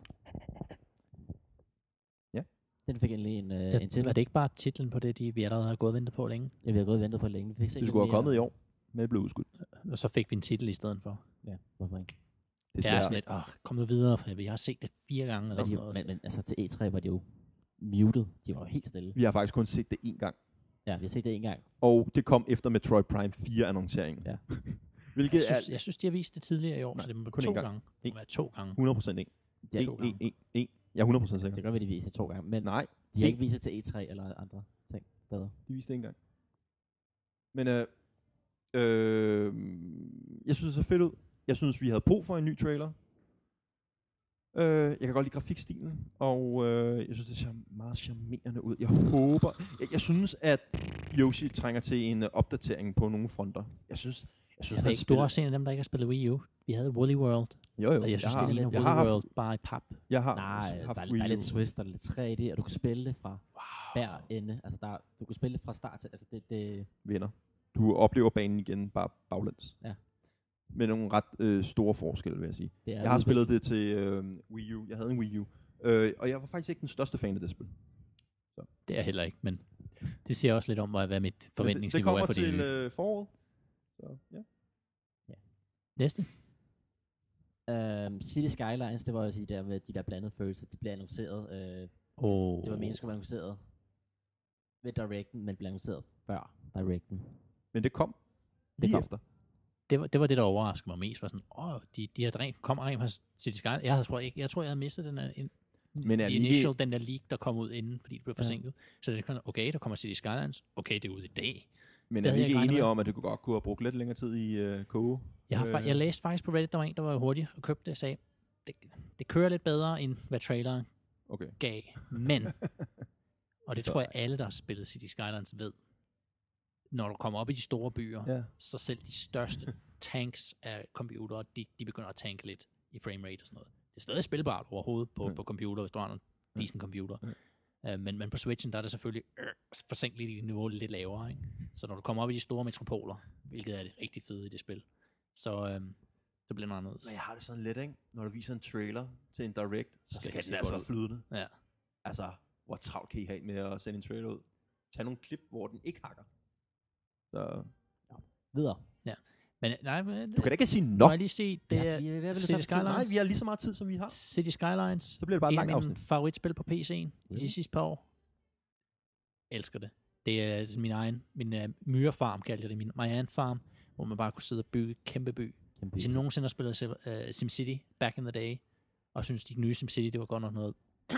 Ja. Den fik endelig en titel. Var det ikke bare titlen på det, vi allerede har gået og ventet på længe? Ja, vi har gået og ventet på længe. Det skulle have kommet i år, men det blev udskudt. Og så fik vi en titel i stedet for. Ja, hvorfor ikke? Det er sådan lidt, kom nu videre, for jeg har set det 4 gange. Eller sådan noget. Men altså til E3 var de jo muted. De var jo helt stille. Vi har faktisk kun set det 1 gang. Ja, vi har set det 1 gang. Og det kom efter Metroid Prime 4-annonceringen. Ja. Hvilket jeg synes, de har vist det tidligere i år, så det må kun 2 gange. Det må være 2 gange. 100% ikke. Ja, 1. Jeg er 100% sikker. Det kan godt være, de viste det 2 gange. Men nej, de har ikke vist det til E3 eller andre ting steder. De viste det 1 gang. Men jeg synes, det ser fedt ud. Jeg synes, vi havde brug for en ny trailer. Jeg kan godt lide grafikstilen, og jeg synes, det ser meget charmerende ud. Jeg håber... Jeg synes, at Yoshi trænger til en opdatering på nogle fronter. Jeg synes du er også en af dem, der ikke har spillet Wii U. Vi havde Woolly World. Jo. Og jeg synes, det ligner Woolly World bare i pap. Der er lidt twist, der er lidt 3D, og du kan spille det fra hver ende. Altså, du kan spille det fra start til... Altså, det... Vinder. Du oplever banen igen, bare baglæns. Ja. Med nogle ret store forskelle, vil jeg sige. Jeg har spillet det til Wii U. Jeg havde en Wii U. Og jeg var faktisk ikke den største fan af det spil. Så. Det er jeg heller ikke, men det siger også lidt om, hvad mit forventningsniveau er for det. Det kommer til foråret. Så, ja. Næste. City Skylines, det var også de der blandede følelser. Det blev annonceret. Det var meningen, skulle være annonceret ved Directen, men blev annonceret før Directen. Men det kom lige efter. Det var det, der overraskede mig mest. Var sådan, de har kom rent fra City Skylines. Jeg tror, jeg havde mistet den den der leak, der kom ud inden, fordi det blev forsinket. Så det er okay, der kommer City Skylines. Okay, det er ude i dag. Men er vi ikke enige om, at det godt kunne have brugt lidt længere tid i KO? Jeg læste faktisk på Reddit, der var en, der var hurtig og købte det og sagde, det kører lidt bedre, end hvad traileren gav. Men, og det tror jeg alle, der har spillet City Skylines ved, når du kommer op i de store byer, så selv de største tanks af computere, de begynder at tanke lidt i framerate og sådan noget. Det er stadig spilbart overhovedet på computer, hvis du har en decent computer. Men på Switchen, der er det selvfølgelig forsinkeligt i niveau lidt lavere. Ikke? Så når du kommer op i de store metropoler, hvilket er det rigtig fede i det spil, så bliver det noget anderledes. Men jeg har det sådan lidt, ikke? Når du viser en trailer til en direct, så skal den altså være flydende. Ja. Altså, hvor travlt kan I have med at sende en trailer ud? Tag nogle klip, hvor den ikke hakker. Så... Videre. Ja. Men nej, men, du kan da ikke sige nok. Må jeg lige se, det er City Skylines. Nej, vi har lige så meget tid, som vi har. City Skylines. Så bliver det bare et langt afsnit. Min favoritspil på PC'en de sidste par år. Elsker det. Det er min myrefarm, kalder jeg det. Min Mayan Farm, hvor man bare kunne sidde og bygge kæmpe by. Hvis I nogensinde har spillet SimCity back in the day, og synes, de nye SimCity, det var godt nok noget...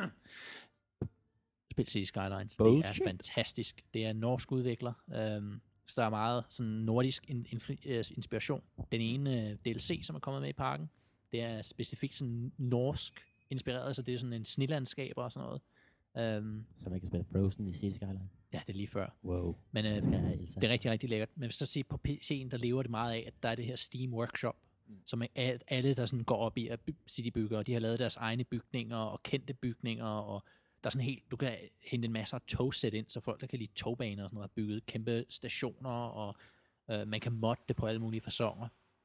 Spil City Skylines. Bullshit. Det er fantastisk. Det er en norsk udvikler. Så der er meget sådan nordisk inspiration. Den ene DLC, som er kommet med i parken, det er specifikt sådan norsk inspireret, så det er sådan en snelandskab og sådan noget. Så man kan spille Frozen i City Skyline. Ja, det er lige før. Wow. Men det er rigtig, rigtig lækkert. Men så se på PC'en, der lever det meget af, at der er det her Steam Workshop, som er alle, der sådan går op i at citybygger, og de har lavet deres egne bygninger og kendte bygninger, og der er sådan helt, du kan hente en masse togsæt ind, så folk, der kan lide togbaner og sådan noget, har bygget kæmpe stationer, og man kan modde det på alle mulige faconer.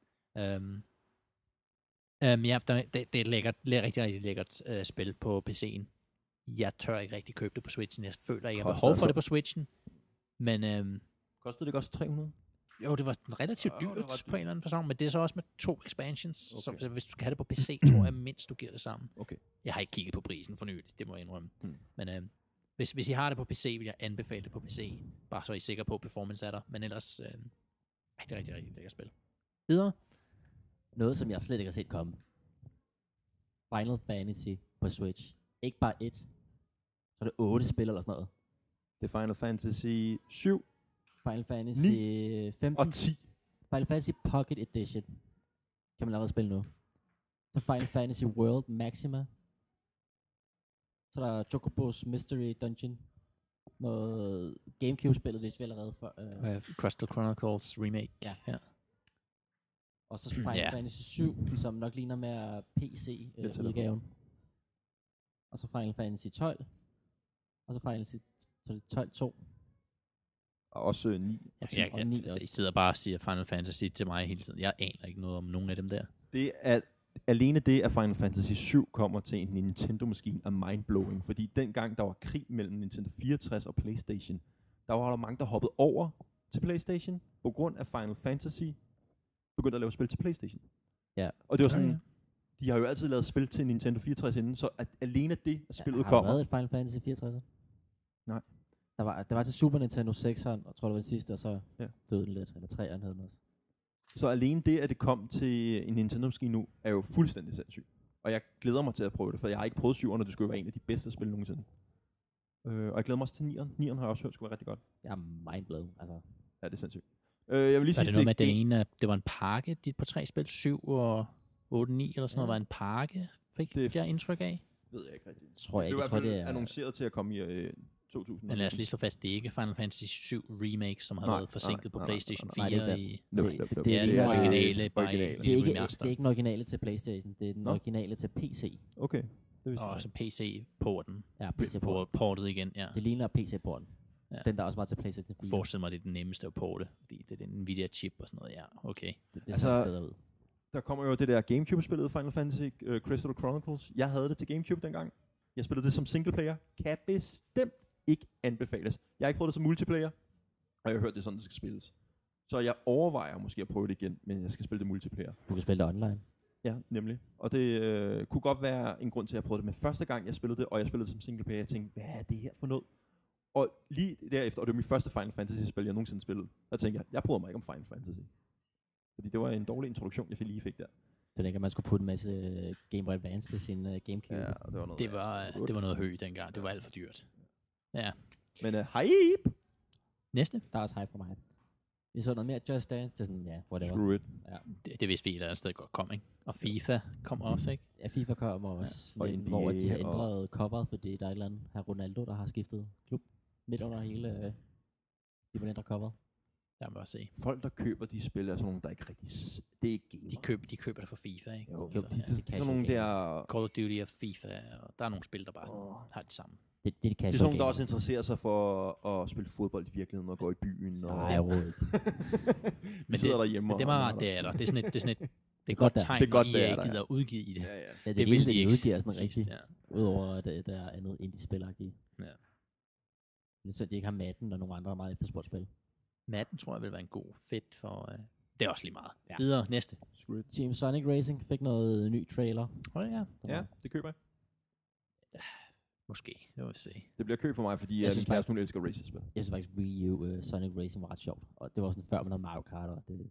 Ja, det er et lækkert, rigtig, rigtig lækkert spil på PC'en. Jeg tør ikke rigtig købe det på Switchen. Jeg føler ikke, jeg har behov for det på Switchen. Men kostede det ikke også 300? Jo, det var relativt dyrt på en eller anden facon, men det er så også med 2 expansions, okay. Så hvis du skal have det på PC, tror jeg mindst du giver det sammen. Okay. Jeg har ikke kigget på prisen for nyligt, det må jeg indrømme. Men hvis I har det på PC, vil jeg anbefale det på PC, bare så I er sikre på, at performance er der, men ellers rigtig, rigtig, rigtig lækker spil. Videre. Noget, som jeg slet ikke har set komme. Final Fantasy på Switch. Ikke bare 1, så er det 8 spil eller sådan noget. Det er Final Fantasy 7, Final Fantasy 15 og 10. Final Fantasy Pocket Edition kan man allerede spille nu. Så Final Fantasy World Maxima. Så der er Chocobo's Mystery Dungeon. Noget Gamecube-spillet, hvis vi allerede for... Crystal Chronicles Remake. Ja. Og så Final Fantasy 7, som nok ligner mere PC-udgaven. Og så Final Fantasy 12. Og så Final Fantasy 12-2. Og også 9. I sidder bare og siger Final Fantasy til mig hele tiden. Jeg aner ikke noget om nogen af dem der. Det er alene det, at Final Fantasy 7 kommer til en Nintendo-maskine, er mindblowing. Fordi dengang der var krig mellem Nintendo 64 og PlayStation, der var der mange, der hoppede over til PlayStation, på grund af Final Fantasy begyndte at lave spil til PlayStation. Ja. Og det var sådan, de har jo altid lavet spil til Nintendo 64 inden, så at alene det, at spillet kommer... Har der været et Final Fantasy 64? Nej. Der var til Super Nintendo 6'eren, og tror det var det sidste, og så døde den lidt, eller 3'eren hed den også. Så alene det, at det kom til en Nintendo-maskine nu, er jo fuldstændig sindssygt. Og jeg glæder mig til at prøve det, for jeg har ikke prøvet 7'eren, og det skulle være en af de bedste spil nogensinde. Og jeg glæder mig også til 9'eren. 9'eren har jeg også hørt, skulle være rigtig godt. Jeg er mindblown, altså. Ja, det er sindssygt. Jeg vil lige sige, det noget med den ene, det var en pakke, dit på 3 spil, 7 og 8, 9 eller sådan noget, var en pakke, fik jeg indtryk af? Ved jeg ikke rigtigt. Tror jeg ikke. Det er i hvert fald annonceret til at komme i 2000. Men lad os lige slå fast, det er ikke Final Fantasy 7 Remake, som har været forsinket på PlayStation 4 det er den originale, det er ikke den originale til PlayStation, det er den originale til PC. Okay. Og også PC-porten. Ja, PC-porten. igen, ja. Det ligner PC-porten. Ja. Den der også var til PlayStation 4. Forestil mig, det er den nemmeste at porte, fordi det er den Nvidia-chip og sådan noget, ja, okay. Det ser bedre ud. Der kommer jo det der Gamecube-spillet, Final Fantasy Crystal Chronicles. Jeg havde det til Gamecube dengang. Jeg spillede det som singleplayer. Kan bestemt ikke anbefales. Jeg har ikke prøvet det som multiplayer, og jeg har hørt, det sådan, det skal spilles. Så jeg overvejer måske at prøve det igen, men jeg skal spille det multiplayer. Du kan spille det online. Ja, nemlig. Og det kunne godt være en grund til, at jeg prøvede det. Men første gang, jeg spillede det, og jeg spillede det som singleplayer, jeg tænkte, hvad er det her for noget? Og lige derefter, og det var mit første Final Fantasy-spil, jeg nogensinde spillede, der tænkte jeg bryder mig ikke om Final Fantasy. Fordi det var en dårlig introduktion, jeg lige fik der. Så det ikke, at man skulle putte en masse Game Boy Advance til sin Gamecube. Ja, det var noget, det var noget højt dengang. Det var alt for dyrt. Ja. Men hype! Næste? Der er også hype for mig. Vi så noget mere Just Dance. Det er sådan, ja, whatever. Screw it. Ja. Det vidste vi et andet sted godt kom, ikke? Og FIFA kommer også, ikke? Ja, FIFA kommer også. Ja. Hvor de har ændret coveret, fordi der er et eller andet her Ronaldo, der har skiftet klub. Midt under hele de vil ændre coveret. Der må bare se. Folk, der køber de spil, er sådan nogle, der ikke rigtig... Det er ikke gamer. De køber det for FIFA, ikke? Jo, de sådan nogle der... Call of Duty og FIFA, og der er nogle spil, der bare sådan, har det samme. Det er Det er sådan nogle, der også interesserer sig for at spille fodbold i virkeligheden, og gå i byen. Og Nej, overhovedet ikke. vi sidder derhjemme. Men det er meget rart, det er der. Det er sådan et det er godt godt der. tegn, Det er godt, når det er EA der, gider udgive i det. Ja, ja. Ja, det vil eneste, de de ikke udgiver sådan sidst, rigtigt. ja. Udover det der andet indie-spilagtige. Ja. Det er så, de ikke har Madden og nogle andre meget efterspurgtspil. Madden tror jeg vil være en god fedt for... det er også lige meget. Ja. Videre, næste. Team Sonic Racing fik noget ny trailer. Ja, Ja, det køber jeg. måske. Det må vi se. Det bliver køb for mig, fordi Jeg min synes kæreste, hun elsker racerspil. Jeg synes faktisk, Wii U Sonic Racing var ret sjovt. Og det var sådan før med noget Mario Kart. Og det...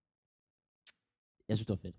Jeg synes, det var fedt.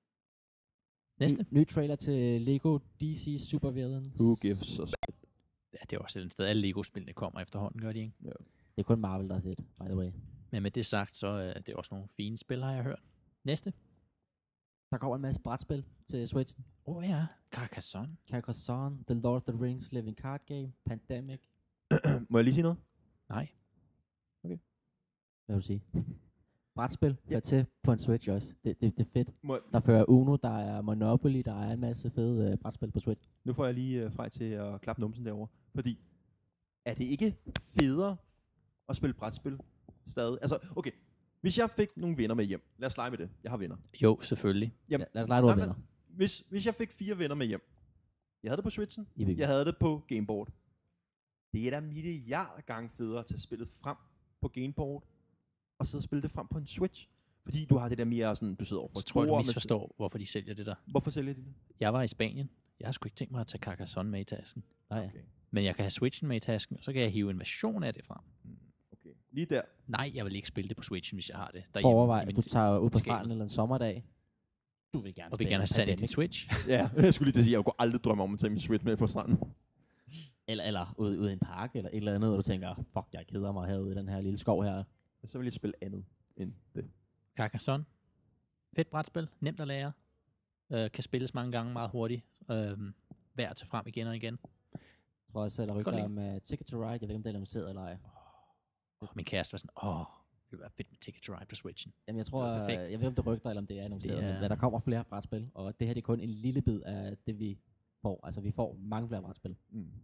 Næste. Ny trailer til Lego DC Super Villains. Who gives us... Ja, det er også et sted. Alle Lego-spillene kommer efterhånden, gør de ikke? Ja. Det er kun Marvel, der er fedt, by the way. Men med det sagt, så er det også nogle fine spil, har jeg hørt. Næste. Der kommer en masse brætspil til Switch. Ja. Carcassonne. Carcassonne, The Lord of the Rings Living Card Game, Pandemic. Må jeg lige sige noget? Nej. Hvad vil du sige? Brætspil hører til på en Switch også. Det er fedt. Der fører Uno, der er Monopoly, der er en masse fede brætspil på Switch. Nu får jeg lige Frej til at klappe numsen derovre. Fordi, er det ikke federe at spille brætspil stadig? Altså, okay. Hvis jeg fik nogle venner med hjem. Lad os lege med det. Jeg har venner. Jo, selvfølgelig. Jamen, Lad os lege, du har venner. Hvis jeg fik 4 venner med hjem. Jeg havde det på Switchen. I Jeg havde det på Gameboard. Det er da milliarder gange federe at tage spillet frem på Gameboard. Og sidde og spille det frem på en Switch. Fordi du har det der mere sådan, du sidder overfor. Så tror jeg, du misforstår, hvorfor de sælger det der. Hvorfor sælger de det? Jeg var i Spanien. Jeg har sgu ikke tænkt mig at tage Carcassonne med i tasken. Nej. Okay. Men jeg kan have Switchen med i tasken, og så kan jeg hive en version af det frem. Okay. Lige der. Nej, jeg vil ikke spille det på Switchen, hvis jeg har det. Overvej, du tager ud på skabet. stranden eller en sommerdag. Du vil gerne Og vil gerne have sand i din Switch. Ja, jeg skulle lige til at sige, jeg kunne aldrig drømme om at tage min Switch med på stranden. Eller ud i en park, eller et eller andet, og du tænker, fuck, jeg keder mig herude i den her lille skov her. Så vil jeg spille andet end det. Carcassonne. Fedt brætspil. Nemt at lære. Kan spilles mange gange meget hurtigt. Værd at tage frem igen og igen. Jeg tror også, at der rygter om Ticket to Ride. Jeg ved ikke, om det er annonceret eller ej. Min kæreste var sådan, det ville være fedt med Ticket to Ride på Switchen. Jamen, jeg tror, jeg ved ikke, om det rygter, eller om det er annonceret. Men der kommer flere brætspil, og det her det er kun en lille bid af det, vi får. Altså, vi får mange flere brætspil.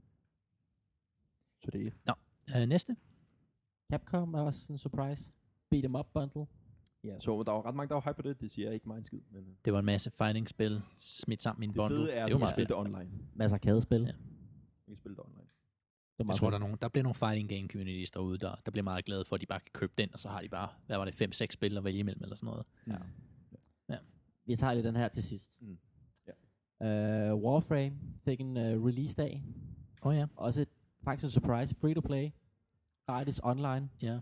Så det er... Næste. Capcom er også en surprise. Beat 'em up bundle. Ja, så der var ret mange, der var hype på det. Det siger jeg ikke mig en skid. Men Det var en masse fighting-spil smidt sammen i en det bundle. fede er, Det at var vi meget kan spille fedt. det online. Masser af kædespil. Ja. Vi kan spille det online. Jeg tror, der bliver nogle fighting game communities derude, der bliver meget glade for, at de bare kan købe den, og så har de bare, hvad var det, 5-6 spil at vælge imellem eller sådan noget. Ja. Vi tager lige den her til sidst. Ja. Warframe fik en release-dag. Ja. Også faktisk en surprise. Free to play. Gratis online. Ja.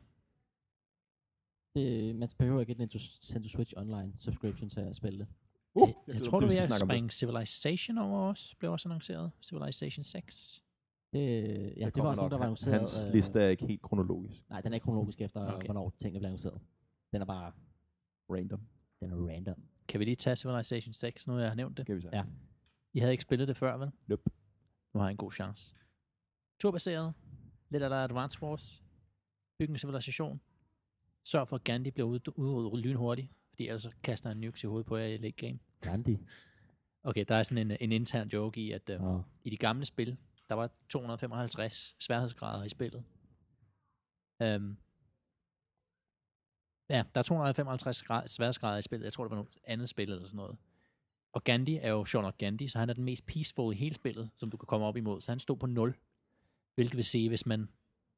Man behøver ikke et Nintendo Switch online subscription til at spille det. Jeg tror, du vil springe Civilization over os, blev også annonceret. Civilization 6. Det var også noget, der var annonceret. Hans liste er ikke helt kronologisk. Nej, den er ikke kronologisk efter, hvornår tingene bliver annonceret. Den er bare random. Den er random. Kan vi lige tage Civilization 6, nu jeg har nævnt det? Kan vi sige. Ja. I havde ikke spillet det før, vel? Nope. Nu har jeg en god chance. Turbaseret. Lidt af der Advance Wars. Bygge en civilisation. Sørg for, at Gandhi bliver udryddet lynhurtigt, fordi ellers kaster han nukes i hovedet på jer i late game. Gandhi? Okay, der er sådan en intern joke i, at i de gamle spil, der var 255 sværhedsgrader i spillet. Ja, der er 255 sværhedsgrader i spillet. Jeg tror, det var noget andet spil eller sådan noget. Og Gandhi er jo sjovt nok Gandhi, så han er den mest peaceful i hele spillet, som du kan komme op imod. Så han stod på 0. Hvilket vil sige, hvis man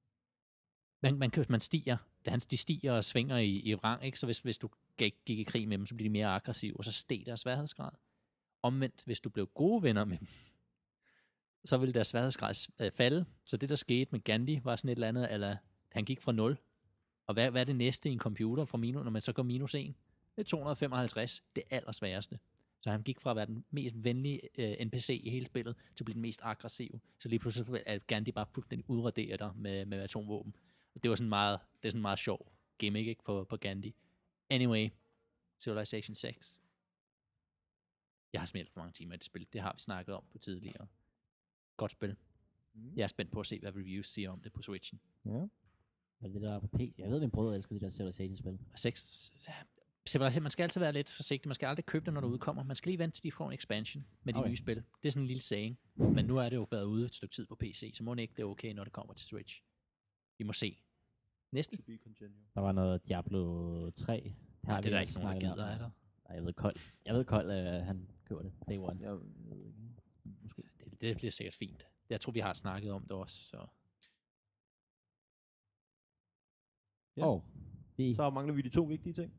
stiger, de stiger og svinger i rang, ikke? Så hvis du gik i krig med dem, så bliver de mere aggressive, og så steg deres sværhedsgrad. Omvendt, hvis du blev gode venner med dem, så ville deres sværhedsgrad falde. Så det, der skete med Gandhi, var sådan et eller andet, eller han gik fra 0. Og hvad er det næste i en computer fra minus, når man så går minus 1? Det er 255, det allersværeste. Så han gik fra at være den mest venlige NPC i hele spillet, til at blive den mest aggressive. Så lige pludselig er Gandhi bare fuldstændig udradere dig med atomvåben. Og det var sådan en meget sjov gimmick, ikke, på Gandhi. Anyway, Civilization 6. Jeg har smidt for mange timer i det spil. Det har vi snakket om på tidligere. Godt spil. Jeg er spændt på at se, hvad reviews siger om det på Switchen. Ja. Hvad er det der på PC? Jeg ved, min brødre elsker de der Civilization-spil. 6... Civilization, man skal altid være lidt forsigtig. Man skal aldrig købe det, når det udkommer. Man skal lige vente til de får en expansion med de nye spil. Det er sådan en lille saying. Men nu er det jo været ude et stykke tid på PC, så må det ikke det er okay, når det kommer til Switch. Vi må se. Næste. Der var noget Diablo 3. Ja, det er der ikke nogen, der gider, er der? Nej, jeg ved Kold, han køber det. Day one. Det bliver sikkert fint. Jeg tror, vi har snakket om det også. Så. Ja. Så mangler vi de 2 vigtige ting.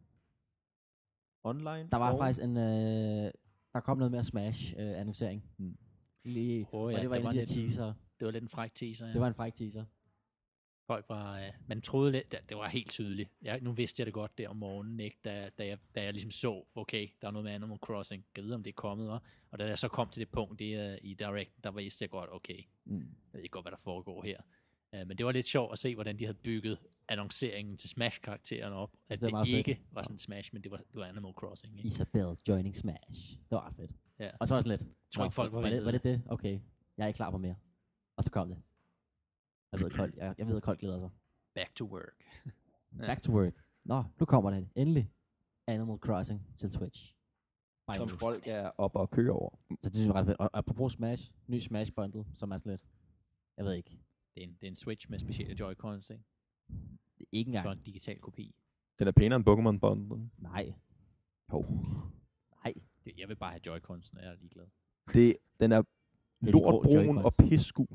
Online. Der var faktisk en... der kom noget mere Smash-annoncering. Lige, og det var en af de her teaser. Det var lidt en fræk teaser, ja. Det var en fræk teaser. Folk var... man troede lidt... Det var helt tydeligt. Nu vidste jeg det godt der om morgenen, ikke? Da jeg ligesom så, okay, der er noget med Animal Crossing. Jeg ved, om det er kommet, var. Og da jeg så kom til det punkt i Direct, der vidste jeg godt, okay, jeg ved ikke godt, hvad der foregår her. Men det var lidt sjovt at se, hvordan de havde bygget annonceringen til Smash-karakteren op. At det ikke fedt. Var sådan Smash, men det var Animal Crossing. Ikke? Isabel joining Smash. Det var fedt. Ja. Og så var sådan lidt. Tror ikke folk var det? Okay, jeg er ikke klar på mere. Og så kom det. Jeg ved, at Kold glæder sig. Back to work. Back to work. Nå, nu kommer det. Endelig. Animal Crossing til Twitch. Som folk er op og kører over. Så det synes jeg ret fedt. Og apropos Smash, ny Smash bundle, som er sådan lidt. Jeg ved ikke. Det er en Switch med specielle Joy-Cons, ikke? Ikke engang. Så en digital kopi. Den er pænere end Pokémon bundle. Nej. Jo. Nej. Jeg vil bare have Joy-Cons, når jeg er ligeglad. Den er lortbrun og pissegul.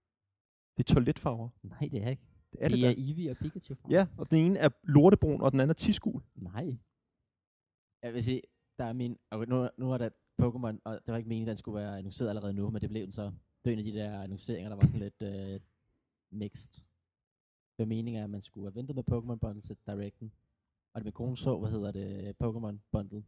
Det er toiletfarver. Nej, det er ikke. Det er Eevee og Pikachu. Ja, og den ene er lortebrun, og den anden er tisgul. Nej. Jeg vil sige, der er min... Okay, nu er der Pokémon, og det var ikke meningen, at den skulle være annonceret allerede nu, men det blev den så. Det er en af de der annonceringer, der var sådan lidt mixed. Det var meningen, at man skulle have ventet med Pokémon Bundle til Directen. Og det med kone så, Pokémon Bundle.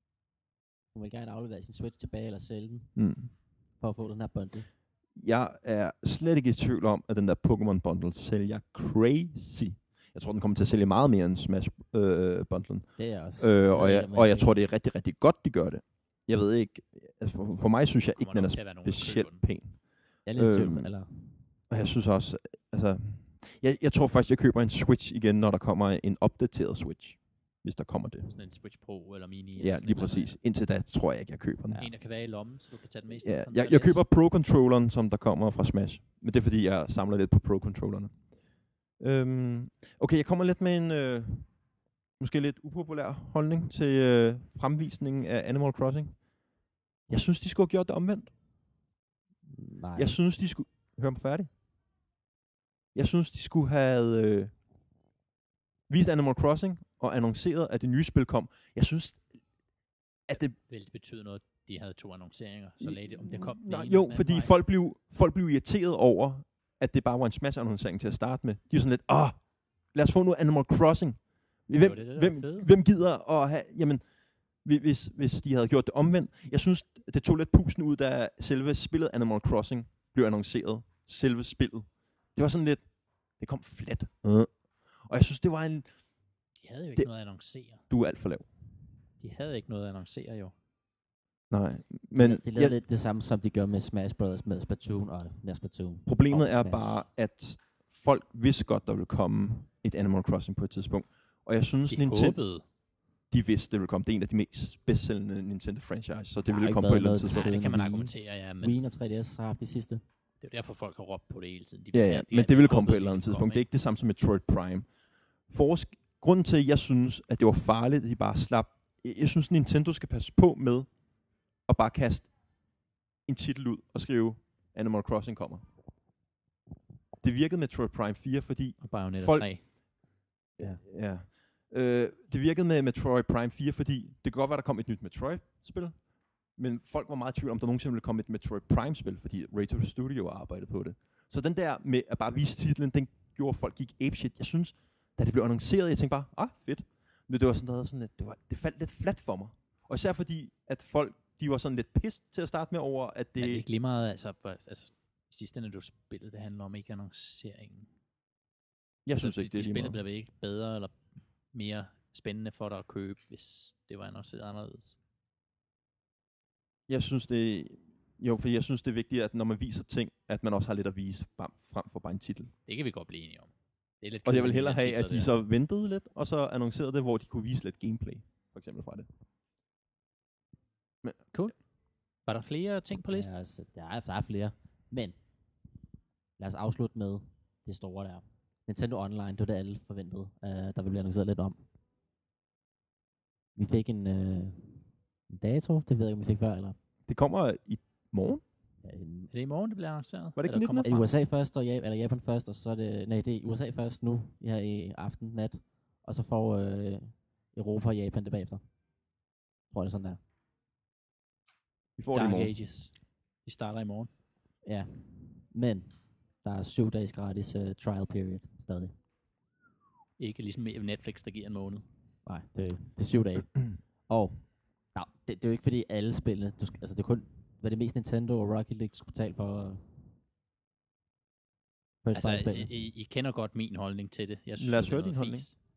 Hun vil gerne aflevere sin Switch tilbage eller sælge den. For at få den her bundle. Jeg er slet ikke i tvivl om, at den der Pokémon Bundle sælger crazy. Jeg tror, den kommer til at sælge meget mere end Smash Bundlen. Det er også. Og jeg tror, det er rigtig, rigtig godt, de gør det. Jeg ved ikke. Altså for mig synes jeg ikke, den er specielt pæn. Jeg er lidt i tvivl, eller? Og jeg synes også, altså... Jeg tror faktisk, jeg køber en Switch igen, når der kommer en opdateret Switch. Hvis der kommer det. Sådan en Switch Pro eller Mini. Ja, lige præcis. Indtil da tror jeg ikke, jeg køber den. En, der kan være i lommen, så du kan tage den med. Ja, jeg køber Pro-controlleren, som der kommer fra Smash. Men det er, fordi jeg samler lidt på Pro-controllerne. Okay, jeg kommer lidt med en måske lidt upopulær holdning til fremvisningen af Animal Crossing. Jeg synes, de skulle have gjort det omvendt. Nej. Jeg synes, de skulle... Hør mig færdig. Jeg synes, de skulle have vist Animal Crossing og annonceret, at det nye spil kom. Jeg synes, at det... Vel, det betyder noget, de havde 2 annonceringer, så lagde det, om det kom... Nej, jo, fordi folk blev irriteret over, at det bare var en Smash-annoncering til at starte med. De er sådan lidt, lad os få noget Animal Crossing. Hvem gider at have... Jamen, hvis de havde gjort det omvendt. Jeg synes, det tog lidt pusten ud, da selve spillet Animal Crossing blev annonceret. Selve spillet. Det var sådan lidt... Det kom flat. Og jeg synes, det var en... De havde jo ikke noget at annoncere. Du er alt for lav. De havde ikke noget at annoncere, jo. Nej, men... Det lavede lidt det samme, som de gør med Smash Brothers med Splatoon og med Splatoon. Problemet er bare, at folk vidste godt, der ville komme et Animal Crossing på et tidspunkt. Og jeg synes, Nintendo... De vidste, det ville komme. Det er en af de mest bedstsælgende Nintendo-franchise, så det ville komme på et eller andet tidspunkt. Nej, det kan man argumentere, ja. Men Wii og 3DS har haft de sidste. Det er derfor, folk har råbt på det hele tiden. Men det ville komme på et eller andet tidspunkt. Det er ikke det samme som Metroid Prime. Grunden til, at jeg synes, at det var farligt, at de bare slap... Jeg synes, Nintendo skal passe på med at bare kaste en titel ud og skrive, Animal Crossing kommer. Det virkede med Metroid Prime 4, fordi... Og Bayonetta 3. Ja. Det virkede med Metroid Prime 4, fordi det kan godt være, der kom et nyt Metroid-spil, men folk var meget i tvivl om, der nogensinde ville komme et Metroid Prime-spil, fordi Retro Studio arbejdede på det. Så den der med at bare vise titlen, den gjorde, at folk gik apeshit. Jeg synes, da det blev annonceret, jeg tænkte bare, fedt. Men det var sådan lidt, det faldt lidt flat for mig. Og især fordi, at folk, de var sådan lidt pissed til at starte med over, at det... Er det ikke lige meget, altså sidste ende, du spillede, det handler om ikke annonceringen. Jeg synes ikke, det er lige meget. Spillet bliver ikke bedre, eller mere spændende for dig at købe, hvis det var annonceret anderledes. Jeg synes, for jeg synes, det er vigtigt, at når man viser ting, at man også har lidt at vise frem for bare en titel. Det kan vi godt blive enige om. Det er lidt og jeg vil kedeligt, hellere de have, at de titler så ventede lidt, og så annoncerede det, hvor de kunne vise lidt gameplay, for eksempel fra det. Men, Cool. Var der flere ting på listen? Ja, altså, der er flere. Men lad os afslutte med det store der. Nintendo Online, det var det alle forventede. Der vil blive annonceret lidt om. Vi fik en dato, det ved jeg ikke, om vi fik før, eller? det kommer i morgen. Ja, Er det i morgen, det bliver annonceret? Var det ikke Eller 19. kommer i fra? USA først, og eller Japan først, og så er det, nej, det er i USA først nu, her i aften, nat, og så får Europa og Japan det bagefter. Jeg tror, det er sådan der. Vi får det i Dark morgen. Ages. De starter i morgen. Ja, men der er 7 dages gratis trial period stadig. Ikke ligesom Netflix, der giver en måned. Nej, det er 7 dage. Og ja, det er jo ikke fordi alle spillene, altså det er kun, hvad det mest Nintendo og Rocket League, du skulle betale for Altså, I kender godt min holdning til det. Jeg synes, Lad os det er høre din noget holdning. fis.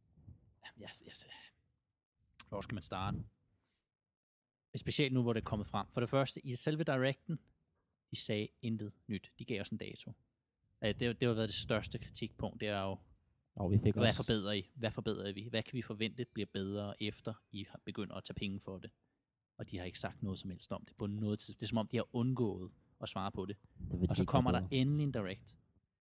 Hvor skal man starte? Specielt nu, hvor det er kommet frem. For det første, i selve Directen, de sagde intet nyt. De gav os en dato. Det har været det største kritikpunkt. Det er jo, og vi fik hvad også, forbedrer I? Hvad forbedrer vi? Hvad kan vi forvente bliver bedre, efter I begynder at tage penge for det? Og de har ikke sagt noget som helst om det på noget tidspunkt. Det er som om, de har undgået at svare på det. det Og så kommer der endelig en direct.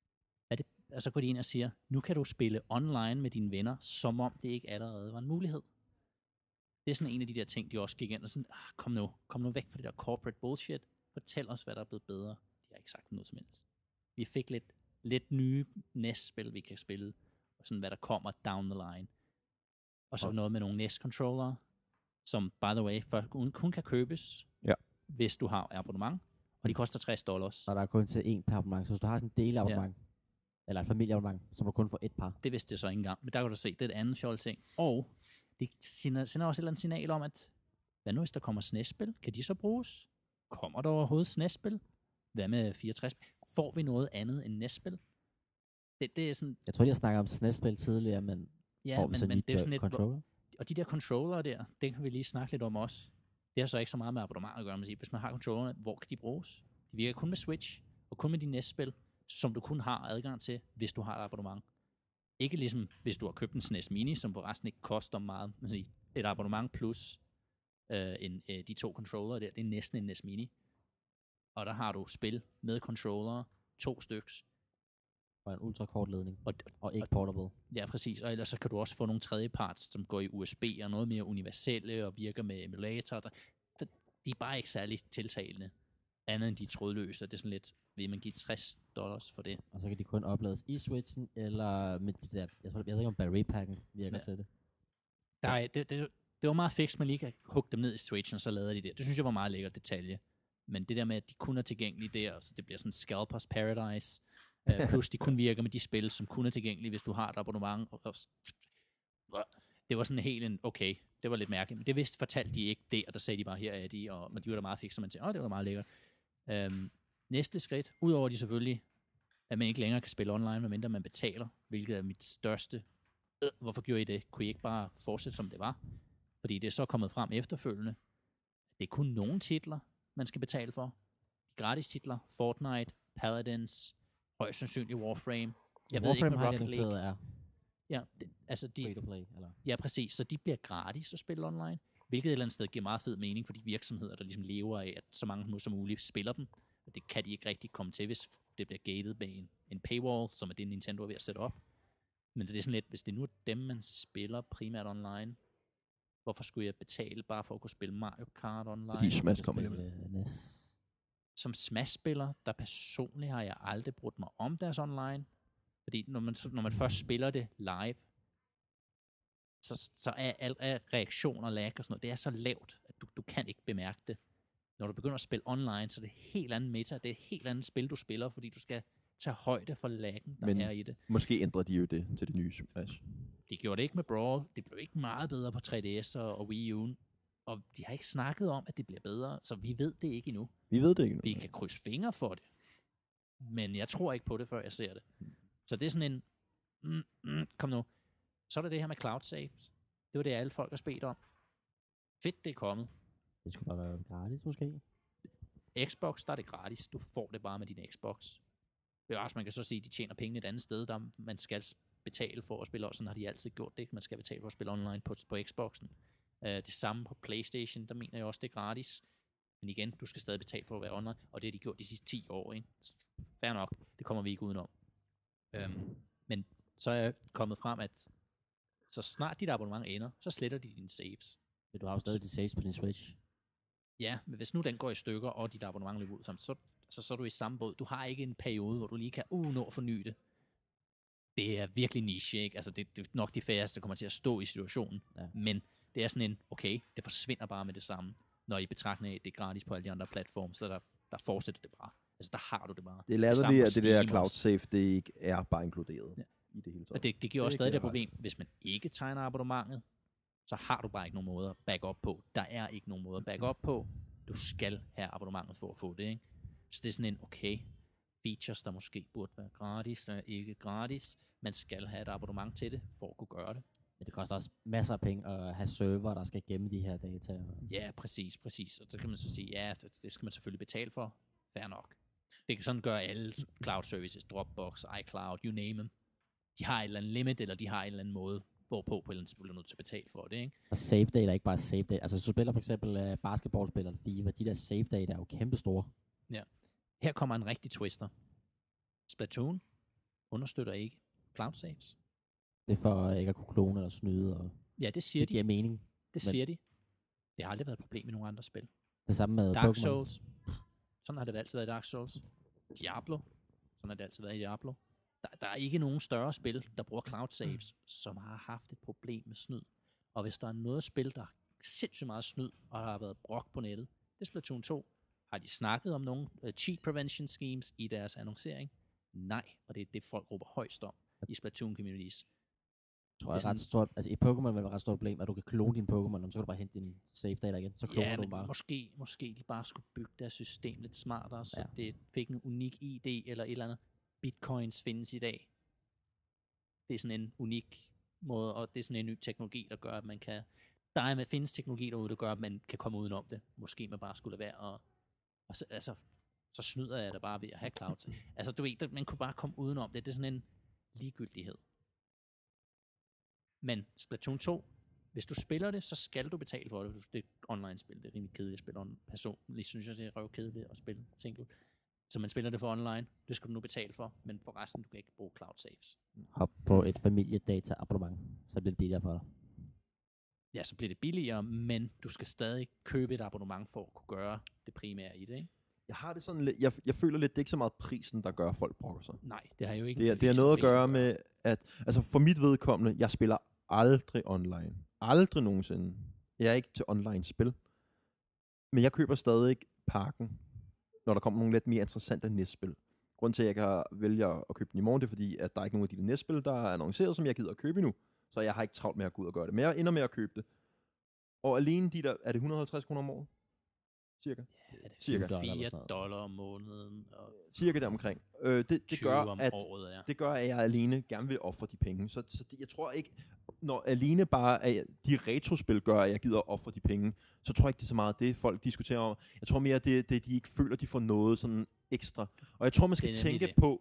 Og så går de ind og siger, nu kan du spille online med dine venner, som om det ikke allerede var en mulighed. Det er sådan en af de der ting, de også gik ind og sådan, kom nu væk fra det der corporate bullshit. Fortæl os, hvad der er blevet bedre. De har ikke sagt noget som helst. Vi fik lidt nye NES-spil, vi kan spille, og sådan hvad der kommer down the line. Og så noget med nogle NES-controllere, som, by the way, kun kan købes, hvis du har abonnement, og de koster $60. Så der er kun til én per abonnement, så hvis du har sådan en delabonnement, eller et familieabonnement, så må du kun få et par. Det vidste jeg så ikke engang, men der kan du se, det er et andet fjollet ting. Og det sender også et eller andet signal om, at hvad nu hvis der kommer SNES-spil? Kan de så bruges? Kommer der overhovedet SNES-spil? Hvad med 64? Får vi noget andet end NES-spil? Det er sådan... Jeg tror, de har snakket om SNES-spil tidligere, men Ja, men det er sådan lidt... controller? Og de der controller der, det kan vi lige snakke lidt om også. Det har så ikke så meget med abonnement at gøre, man siger. Hvis man har controllerne, hvor kan de bruges? De virker kun med Switch, og kun med de NES-spil, som du kun har adgang til, hvis du har et abonnement. Ikke ligesom, hvis du har købt en SNES Mini, som forresten ikke koster meget. Man siger, et abonnement plus de 2 controller der, det er næsten en NES Mini. Og der har du spil med controller, 2 styks. Og en ultrakort ledning. Og ikke portable. Ja, præcis. Og ellers så kan du også få nogle tredjeparts, som går i USB og noget mere universelle og virker med emulator. De er bare ikke særlig tiltalende. Andet end de trådløse. Det er sådan lidt, vil man give $60 for det? Og så kan de kun oplades i Switchen, eller med det der, jeg ved ikke om battery-packen virker til det. Det var meget fikst, man lige kan hugge dem ned i Switchen, og så lader de det. Det synes jeg var meget lækkert detalje. Men det der med, at de kun er tilgængelige der, så det bliver sådan Scalpers Paradise, plus de kun virker med de spil, som kun er tilgængelige, hvis du har et abonnement. Det var sådan helt en, okay, det var lidt mærkeligt. Men det vidste fortalte de ikke der, der sagde de bare, her er de, men de var da meget fikse, så man tænkte, det var meget lækkert. Næste skridt, udover de selvfølgelig, at man ikke længere kan spille online, medmindre man betaler, hvilket er mit største. Hvorfor gjorde I det? Kunne I ikke bare fortsætte, som det var? Fordi det er så kommet frem efterfølgende. Det er kun nogle titler, man skal betale for. De gratis titler, Fortnite, Paladins, højst sandsynligt Warframe. Jeg ved ikke, hvad Rocket League er. Ja, altså Free to play, eller? Ja, præcis. Så de bliver gratis at spille online, hvilket et eller andet sted giver meget fed mening for de virksomheder, der ligesom lever af, at så mange som muligt spiller dem. Og det kan de ikke rigtig komme til, hvis det bliver gated med en paywall, som er det, Nintendo er ved at sætte op. Men det er sådan lidt, hvis det nu er dem, man spiller primært online, hvorfor skulle jeg betale bare for at kunne spille Mario Kart online? Fordi Smash kommer det. Som Smash-spiller, der personligt har jeg aldrig brugt mig om deres online. Fordi når man først spiller det live, så er al reaktion og lag og sådan noget, det er så lavt, at du kan ikke bemærke det. Når du begynder at spille online, så er det helt andet meta, det er et helt andet spil, du spiller, fordi du skal tage højde for laggen, der er i det. Måske ændrer de jo det til det nye Smash. De gjorde det ikke med Brawl, det blev ikke meget bedre på 3DS og Wii U, og de har ikke snakket om, at det bliver bedre, så vi ved det ikke endnu. Vi ved det ikke endnu. Vi kan krydse fingre for det, men jeg tror ikke på det, før jeg ser det. Så det er sådan en, kom nu. Så er der det her med cloud saves. Det var det, alle folk har spurgt om. Fedt, det er kommet. Det skulle bare være gratis, måske. Xbox, der er det gratis. Du får det bare med din Xbox. Bevares, man kan så sige, at de tjener penge et andet sted, der man skal betale for at spille, og sådan har de altid gjort det. Man skal betale for at spille online på Xboxen. Det samme på PlayStation, der mener jeg også, det er gratis. Men igen, du skal stadig betale for at være online, og det har de gjort de sidste 10 år. Ikke? Fair nok, det kommer vi ikke udenom. Men så er jeg kommet frem, at så snart dit abonnement ender, så sletter de dine saves. Men du har jo stadig de saves på din Switch. Ja, men hvis nu den går i stykker, og dit abonnement løber ud, så er du i samme båd. Du har ikke en periode, hvor du lige kan nå at forny det. Det er virkelig niche, ikke? Altså, det er nok de færreste, der kommer til at stå i situationen. Ja. Men det er sådan en, okay, det forsvinder bare med det samme. Når I betragter det er gratis på alle de andre platforme, så der fortsætter det bare. Altså, der har du det bare. Det er lavet lige, at det der cloud save, det ikke er bare inkluderet i det hele taget. Og det giver også stadig det problem, hvis man ikke tegner abonnementet, så har du bare ikke nogen måde at back up på. Der er ikke nogen måde at back up på. Du skal have abonnementet for at få det, ikke? Så det er sådan en, okay, features, der måske burde være gratis, der er ikke gratis. Man skal have et abonnement til det, for at kunne gøre det. Men det koster også masser af penge at have server, der skal gemme de her data. Ja, præcis. Og så kan man så sige, ja, det skal man selvfølgelig betale for. Fair nok. Det kan sådan gøre alle cloud services, Dropbox, iCloud, you name them. De har et eller andet limit, eller de har en eller anden måde, hvorpå på et eller andet bliver nødt til at betale for det, ikke? Og save data er ikke bare save data. Altså hvis du spiller for eksempel basketballspil eller FIFA, de der save data er jo kæmpe store. Ja. Her kommer en rigtig twister. Splatoon understøtter ikke cloud saves. Det er for ikke at kunne klone eller snyde. Og ja, det siger det giver mening. Det siger de. Det har aldrig været et problem i nogle andre spil. Det samme med Dark Pokemon. Souls. Sådan har det altid været i Dark Souls. Diablo. Sådan har det altid været i Diablo. Der er ikke nogen større spil, der bruger cloud saves, som har haft et problem med snyd. Og hvis der er noget spil, der har sindssygt meget snyd, og der har været brok på nettet, det er Splatoon 2. Har de snakket om nogle cheat prevention schemes i deres annoncering? Nej, og det er det, folk råber højst om i Splatoon communities. Tror jeg er ret stort. Altså i Pokémon vil det være et stort problem, at du kan klone din Pokémon, og så kan du bare hente din save data igen. Så kloner du bare. Måske de bare skulle bygge deres system lidt smartere, så det fik en unik ID eller et eller andet. Bitcoins findes i dag. Det er sådan en unik måde, og det er sådan en ny teknologi, der gør, at man kan... findes teknologi derude, der gør, at man kan komme udenom det. Måske man bare skulle lade være så snyder jeg da bare ved at have cloud. Altså du ved, man kunne bare komme udenom det. Det er sådan en ligegyldighed. Men Splatoon 2, hvis du spiller det, så skal du betale for det, hvis det er online-spil. Det er rimelig kedeligt at spille personligt. Synes jeg, det er røvkedeligt at spille single. Så man spiller det for online. Det skal du nu betale for, men for resten, du kan ikke bruge cloud saves. Hop på et familiedata-abonnement, så bliver det billigere for dig. Ja, så bliver det billigere, men du skal stadig købe et abonnement for at kunne gøre det primære i det, ikke? Jeg har det sådan lidt, jeg føler lidt, det er ikke så meget prisen, der gør, at folk brokker sig. Nej, det har jo ikke... Det er noget at gøre med, at altså for mit vedkommende, jeg spiller aldrig online. Aldrig nogensinde. Jeg er ikke til online-spil. Men jeg køber stadig pakken, når der kommer nogle lidt mere interessante næstspil. Grunden til, at jeg kan vælge at købe den i morgen, det er fordi, at der er ikke nogen af de næstspil, der er annonceret, som jeg gider at købe endnu. Så jeg har ikke travlt med at gå ud og gøre det. Men jeg ender med at købe det. Og alene de der, er det 150 kroner om året? Cirka? Ja, det er $4 om måneden. Og cirka deromkring. Det gør, at jeg alene gerne vil ofre de penge. Så jeg tror ikke, når alene bare de retrospil gør, at jeg gider at ofre de penge, så tror jeg ikke, det er så meget det, folk diskuterer om. Jeg tror mere, det de ikke føler, de får noget sådan ekstra. Og jeg tror, man skal tænke på,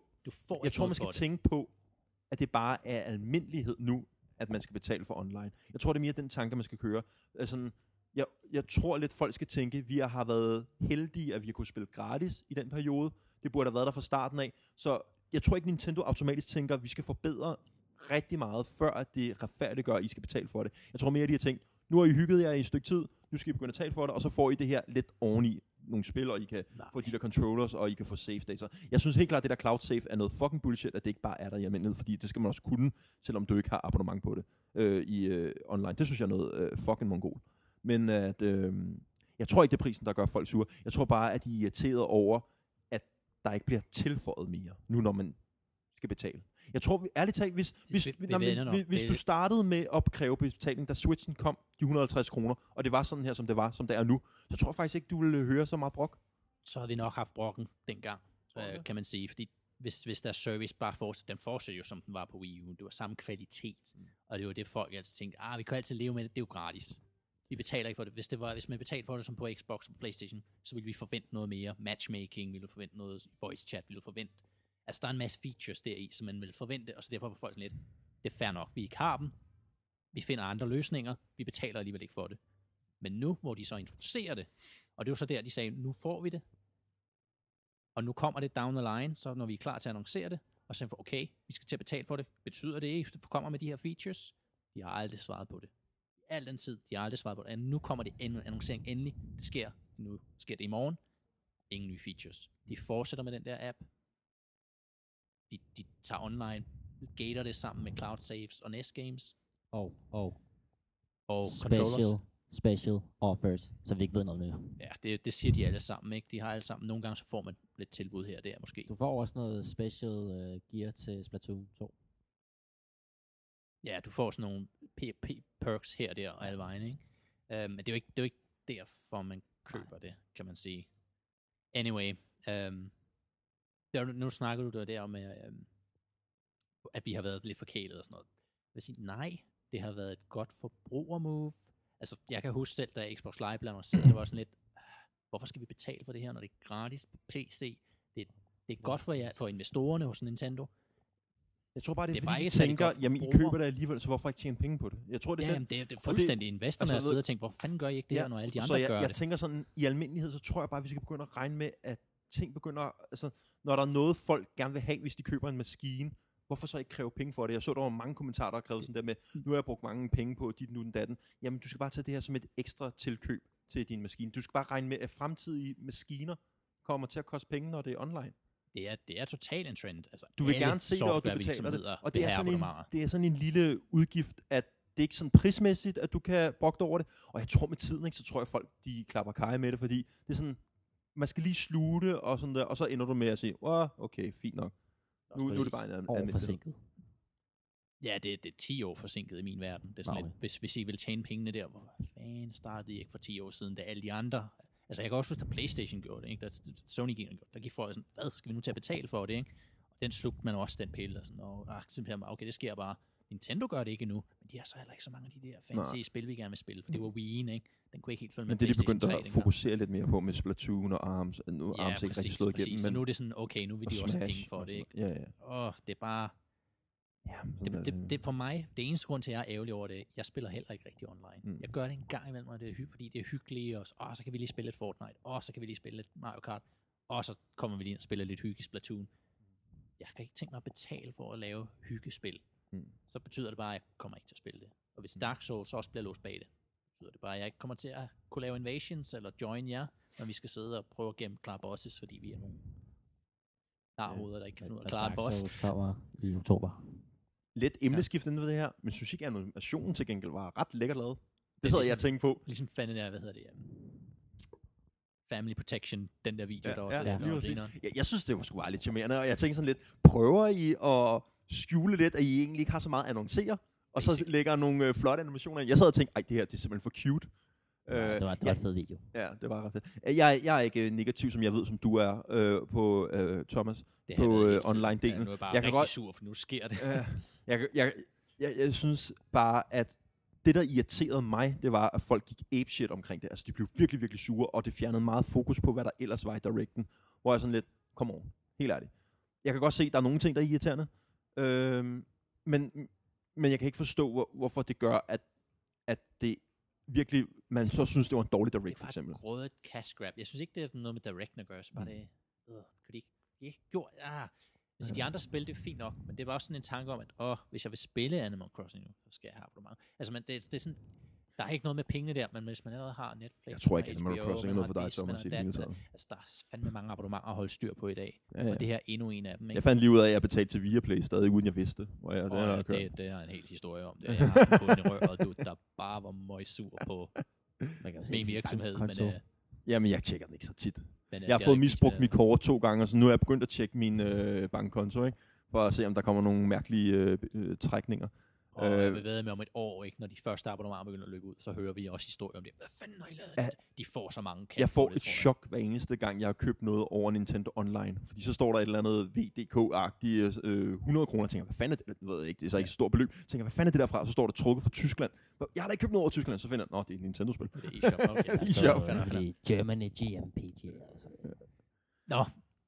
at det bare er almindelighed nu, at man skal betale for online. Jeg tror, det er mere den tanke, man skal køre. Altså, jeg tror lidt, folk skal tænke, at vi har været heldige, at vi har kunnet spille gratis i den periode. Det burde have været der fra starten af. Så jeg tror ikke, Nintendo automatisk tænker, at vi skal forbedre rigtig meget, før at det retfærdiggør, at I skal betale for det. Jeg tror mere, at de har tænkt, nu har I hygget jer i et stykke tid, nu skal I begynde at betale for det, og så får I det her lidt oveni nogle spil, og I kan få de der controllers, og I kan få save data. Jeg synes helt klart, at det der cloud save er noget fucking bullshit, at det ikke bare er der i almindelighed, fordi det skal man også kunne, selvom du ikke har abonnement på det online. Det synes jeg er noget fucking mongol. Men at, jeg tror ikke, det er prisen, der gør folk sure. Jeg tror bare, at de er irriteret over, at der ikke bliver tilføjet mere, nu når man skal betale. Jeg tror, ærligt talt, hvis du startede med at opkræve betaling, da Switchen kom, de 150 kroner, og det var sådan her, som det er nu, så tror jeg faktisk ikke, du ville høre så meget brok. Så havde vi nok haft brokken dengang, kan man sige. Fordi hvis der service bare fortsætter, den fortsætter jo, som den var på Wii U. Det var samme kvalitet, og det var det, folk altid tænkte, vi kan altid leve med det, det er jo gratis. Vi betaler ikke for det. Hvis man betalte for det som på Xbox og på PlayStation, så ville vi forvente noget mere. Matchmaking ville forvente noget, voice chat ville forvente Altså, der er en masse features deri, som man vil forvente, og så derfor får folk sådan lidt, det er fair nok, vi ikke har dem, vi finder andre løsninger, vi betaler alligevel ikke for det. Men nu, hvor de så introducerer det, og det er jo så der, de sagde, nu får vi det, og nu kommer det down the line, så når vi er klar til at annoncere det, og så okay, vi skal til at betale for det, betyder det ikke, at du kommer med de her features? De har aldrig svaret på det. Al den tid, de har aldrig svaret på det. Nu kommer det annoncering endelig, det sker, nu sker det i morgen, ingen nye features. De fortsætter med den der app, de tager online, gater det sammen med Cloud Saves og Nest Games. Og special offers, så vi ikke ved noget mere. Ja, det siger de alle sammen, ikke? De har alle sammen. Nogle gange så får man lidt tilbud her og der, måske. Du får også noget special gear til Splatoon 2. Ja, du får sådan nogle perks her og der og alle vejen, ikke? Men det er jo ikke derfor, man køber det, kan man sige. Anyway, nu snakker du der om, at vi har været lidt forkælet og sådan noget. Jeg vil sige, nej, det har været et godt forbrugermove. Altså, jeg kan huske selv, da Xbox Live blev annonceret, det var sådan lidt, hvorfor skal vi betale for det her, når det er gratis på PC? Det er godt for investorerne hos Nintendo. Jeg tror bare, det er fordi, de tænker, jamen I køber det alligevel, så hvorfor ikke tjene penge på det? Jeg tror, det er fuldstændig investorerne at sidde og tænke, hvorfor fanden gør I ikke det her, når alle de andre gør det? Jeg tænker sådan, i almindelighed, så tror jeg bare, at vi skal begynde at regne med, at ting begynder, altså, når der er noget, folk gerne vil have, hvis de køber en maskine, hvorfor så ikke kræve penge for det? Jeg så, der var mange kommentarer, der krævede sådan der med, nu har jeg brugt mange penge på dit, nu den datten. Jamen, du skal bare tage det her som et ekstra tilkøb til din maskine. Du skal bare regne med, at fremtidige maskiner kommer til at koste penge, når det er online. Det er totalt en trend. Altså, du vil gerne se det, og du betaler det. Og det er sådan en lille udgift, at det er ikke sådan prismæssigt, at du kan brugte over det. Og jeg tror med tiden, ikke, så tror jeg folk, de klapper kaj med det, fordi det er sådan, man skal lige sluge det, og sådan der, og så ender du med at sige, okay, fint nok. Nu er det bare en anden forsinket. Ja, det er 10 år forsinket i min verden. Det er sådan lidt, hvis I vil tjene pengene der, hvor fanden startede I ikke for 10 år siden, da alle de andre... Altså, jeg kan også huske, at PlayStation gjorde det, ikke? Da Sony gik, der gik folk sådan, hvad skal vi nu til at betale for det, ikke? Og den slugte man også, den pille, og sådan, okay, det sker bare. Nintendo gør det ikke endnu, men de har så heller ikke så mange af de der fancy spil, vi gerne vil spille, for det var Wii'en, ikke? Den kunne ikke helt følge med PlayStation 3. Men det er de begyndt at fokusere lidt mere på med Splatoon og ARMS. Nu er ARMS ikke rigtig slået igennem. Så nu er det sådan, okay, nu vil de også have penge for det, ikke? Ja. Det er bare... Ja, det for mig, det eneste grund til, at jeg er ærgerlig over det, jeg spiller heller ikke rigtig online. Jeg gør det en gang imellem, og det er fordi det er hyggeligt, og så kan vi lige spille lidt Fortnite, og så kan vi lige spille lidt Mario Kart, og så kommer vi lige og spiller lidt hygge Splatoon. Jeg kan ikke tænke mig at betale for at lave hyggespil. Så betyder det bare, at jeg kommer ikke til at spille det. Og hvis Dark Souls også bliver låst bag det, betyder det bare, at jeg ikke kommer til at kunne lave invasions eller join jer, når vi skal sidde og prøve at klare bosses, fordi vi er nogle narhoveder, der ikke kan finde ud af at klare en boss. Dark Souls kommer i oktober. Lidt emneskift inden for det her, men synes ikke, at animationen til gengæld var ret lækkert lavet. Det sad jeg og tænkte på. Ligesom fanden der, Family Protection, den der video, der også er. Jeg synes, det var sgu lidt charmerende, og jeg tænkte sådan lidt, prøver I at skjule lidt, at I egentlig ikke har så meget at annoncere, og så lægger nogle flotte animationer. Jeg sad og tænkte, det her det er simpelthen for cute. Det var en fed video. Ja, det var ret fedt. Jeg er ikke negativ, som jeg ved, som du er på Thomas, på online-delen. Nu er jeg bare rigtig sur, for nu sker det. Jeg synes bare, at det, der irriterede mig, det var, at folk gik apeshit omkring det. Altså, de blev virkelig, virkelig sure, og det fjernede meget fokus på, hvad der ellers var i directen. Hvor jeg sådan lidt, come on, helt ærligt. Jeg kan godt se, at der er nogle ting, der er irriterende. Men jeg kan ikke forstå, hvorfor det gør, at det virkelig, man så synes, det var en dårlig direct, for eksempel. Det var et cash grab. Jeg synes ikke, det er noget med directen at gøre, så bare det... Kunne de ikke gjort... Altså, de andre spil, det er fint nok, men det var også sådan en tanke om, at hvis jeg vil spille Animal Crossing nu, så skal jeg have abonnement. Altså, men det er sådan... Der er ikke noget med pengene der, men hvis man allerede har Netflix... Jeg tror ikke, at Animal Crossing er noget for dig, så man siger det. Altså, der er fandme mange abonnementer at holde styr på i dag. Ja. Og det her er endnu en af dem, ikke? Jeg fandt lige ud af, at jeg betalte til Viaplay stadig, uden jeg vidste. Det er en hel historie om det. Jeg har fået en rør, der bare var møgsur på min virksomhed. Jamen, jeg tjekker den ikke så tit. Jeg har fået misbrugt mit kort 2 gange, så nu er jeg begyndt at tjekke min bankkonto, ikke? For at se, om der kommer nogle mærkelige trækninger. Og jeg vil ved med om et år, ikke? Når de første abonnementer begynder at løbe ud, så hører vi også historier om det. Hvad fanden har I lavet? De får så mange Jeg får et chok hver eneste gang, jeg har købt noget over Nintendo Online. Fordi så står der et eller andet VDK-agtigt 100 kroner. Jeg tænker, hvad fanden er det? Jeg ved ikke, det er så ikke et stort beløb. Jeg tænker, hvad fanden er det derfra? Så står der trukket fra Tyskland. Jeg har da ikke købt noget over Tyskland. Så finder jeg, det er et Nintendo-spil. Det er eShop, okay. Germany GmbH. Nå,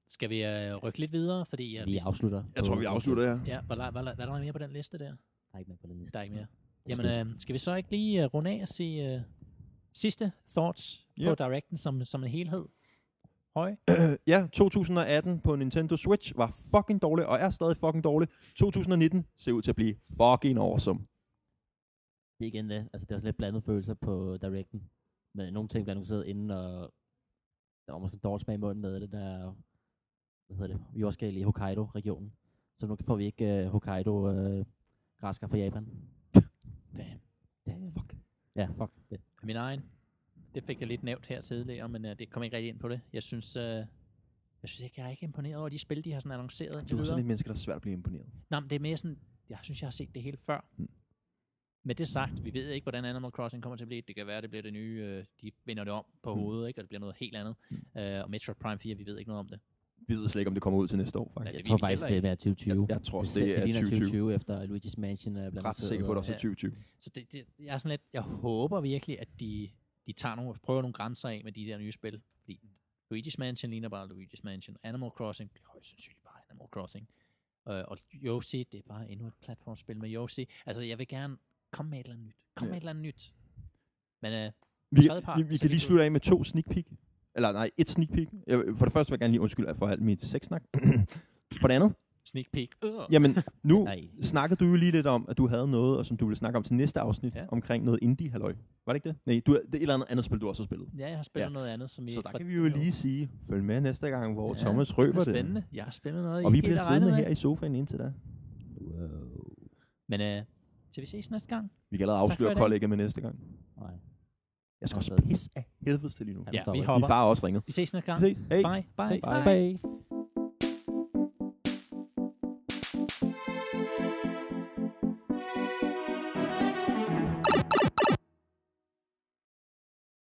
Skal vi rykke lidt videre, fordi... Vi afslutter. Jeg tror, vi afslutter, ja. Ja, hvad er der mere på den liste der? Der er ikke mere på den liste. Der er ikke mere. Jamen, skal vi så ikke lige runde af og sige sidste thoughts på Directen som en helhed? Høj? Ja, 2018 på Nintendo Switch var fucking dårlig, og er stadig fucking dårlig. 2019 ser ud til at blive fucking awesome. Det er igen det. Altså, det er også lidt blandet følelser på Directen. Men nogle ting bliver annonceret inden, og der var måske dårligt smag i munden med det der, hvad hedder det, jordskæl i Hokkaido-regionen. Så nu får vi ikke Hokkaido-græsker fra Japan. Damn. Fuck. Ja, fuck det. Min egen. Det fik jeg lidt nævnt her tidligere, men det kom ikke rigtig ind på det. Jeg synes ikke, jeg er ikke imponeret over de spil, de har sådan annonceret. Du er sådan et menneske, der er svært at blive imponeret. Nå, men det er mere sådan, jeg synes, jeg har set det hele før. Med det sagt, vi ved ikke, hvordan Animal Crossing kommer til at blive. Det kan være, det bliver det nye, de vender det om på hovedet, ikke? Og det bliver noget helt andet. Og Metroid Prime 4, vi ved ikke noget om det. Vi ved slet ikke, om det kommer ud til næste år, faktisk. Jeg tror faktisk, det er 2020. Jeg tror, det er 2020 efter Luigi's Mansion er blandt ret sikker på, at det også er 2020. Så jeg er sådan lidt, jeg håber virkelig, at de prøver nogle grænser af med de der nye spil. Fordi Luigi's Mansion ligner bare Luigi's Mansion. Animal Crossing bliver højst sandsynligt bare Animal Crossing. Og Yoshi, det er bare endnu et platformspil med Yoshi. Altså, jeg vil gerne komme med et eller andet nyt. Men vi kan lige slutte af med 2 sneak peek. Eller nej, 1 sneak peek. For det første vil jeg gerne lige undskylde for alt mit sexsnak. For det andet. Sneak peek. Jamen, nu snakkede du jo lige lidt om, at du havde noget, og som du ville snakke om til næste afsnit, omkring noget indie-halløj. Var det ikke det? Nej, det er et eller andet spil, du også har spillet. Ja, jeg har spillet noget andet, som så der kan vi jo lige sige, følg med næste gang, hvor Thomas røber det. Spændende. Jeg har spillet noget, og vi bliver siddende her i sofaen indtil da. Wow. Men til vi ses næste gang. Vi kan allerede afsløre kollega med næste gang. Nej. Jeg skal også pisse af helvedes til lige nu. Ja, vi hopper. Min far har også ringet. Vi ses næste gang. Vi ses. Hey. Bye. Bye.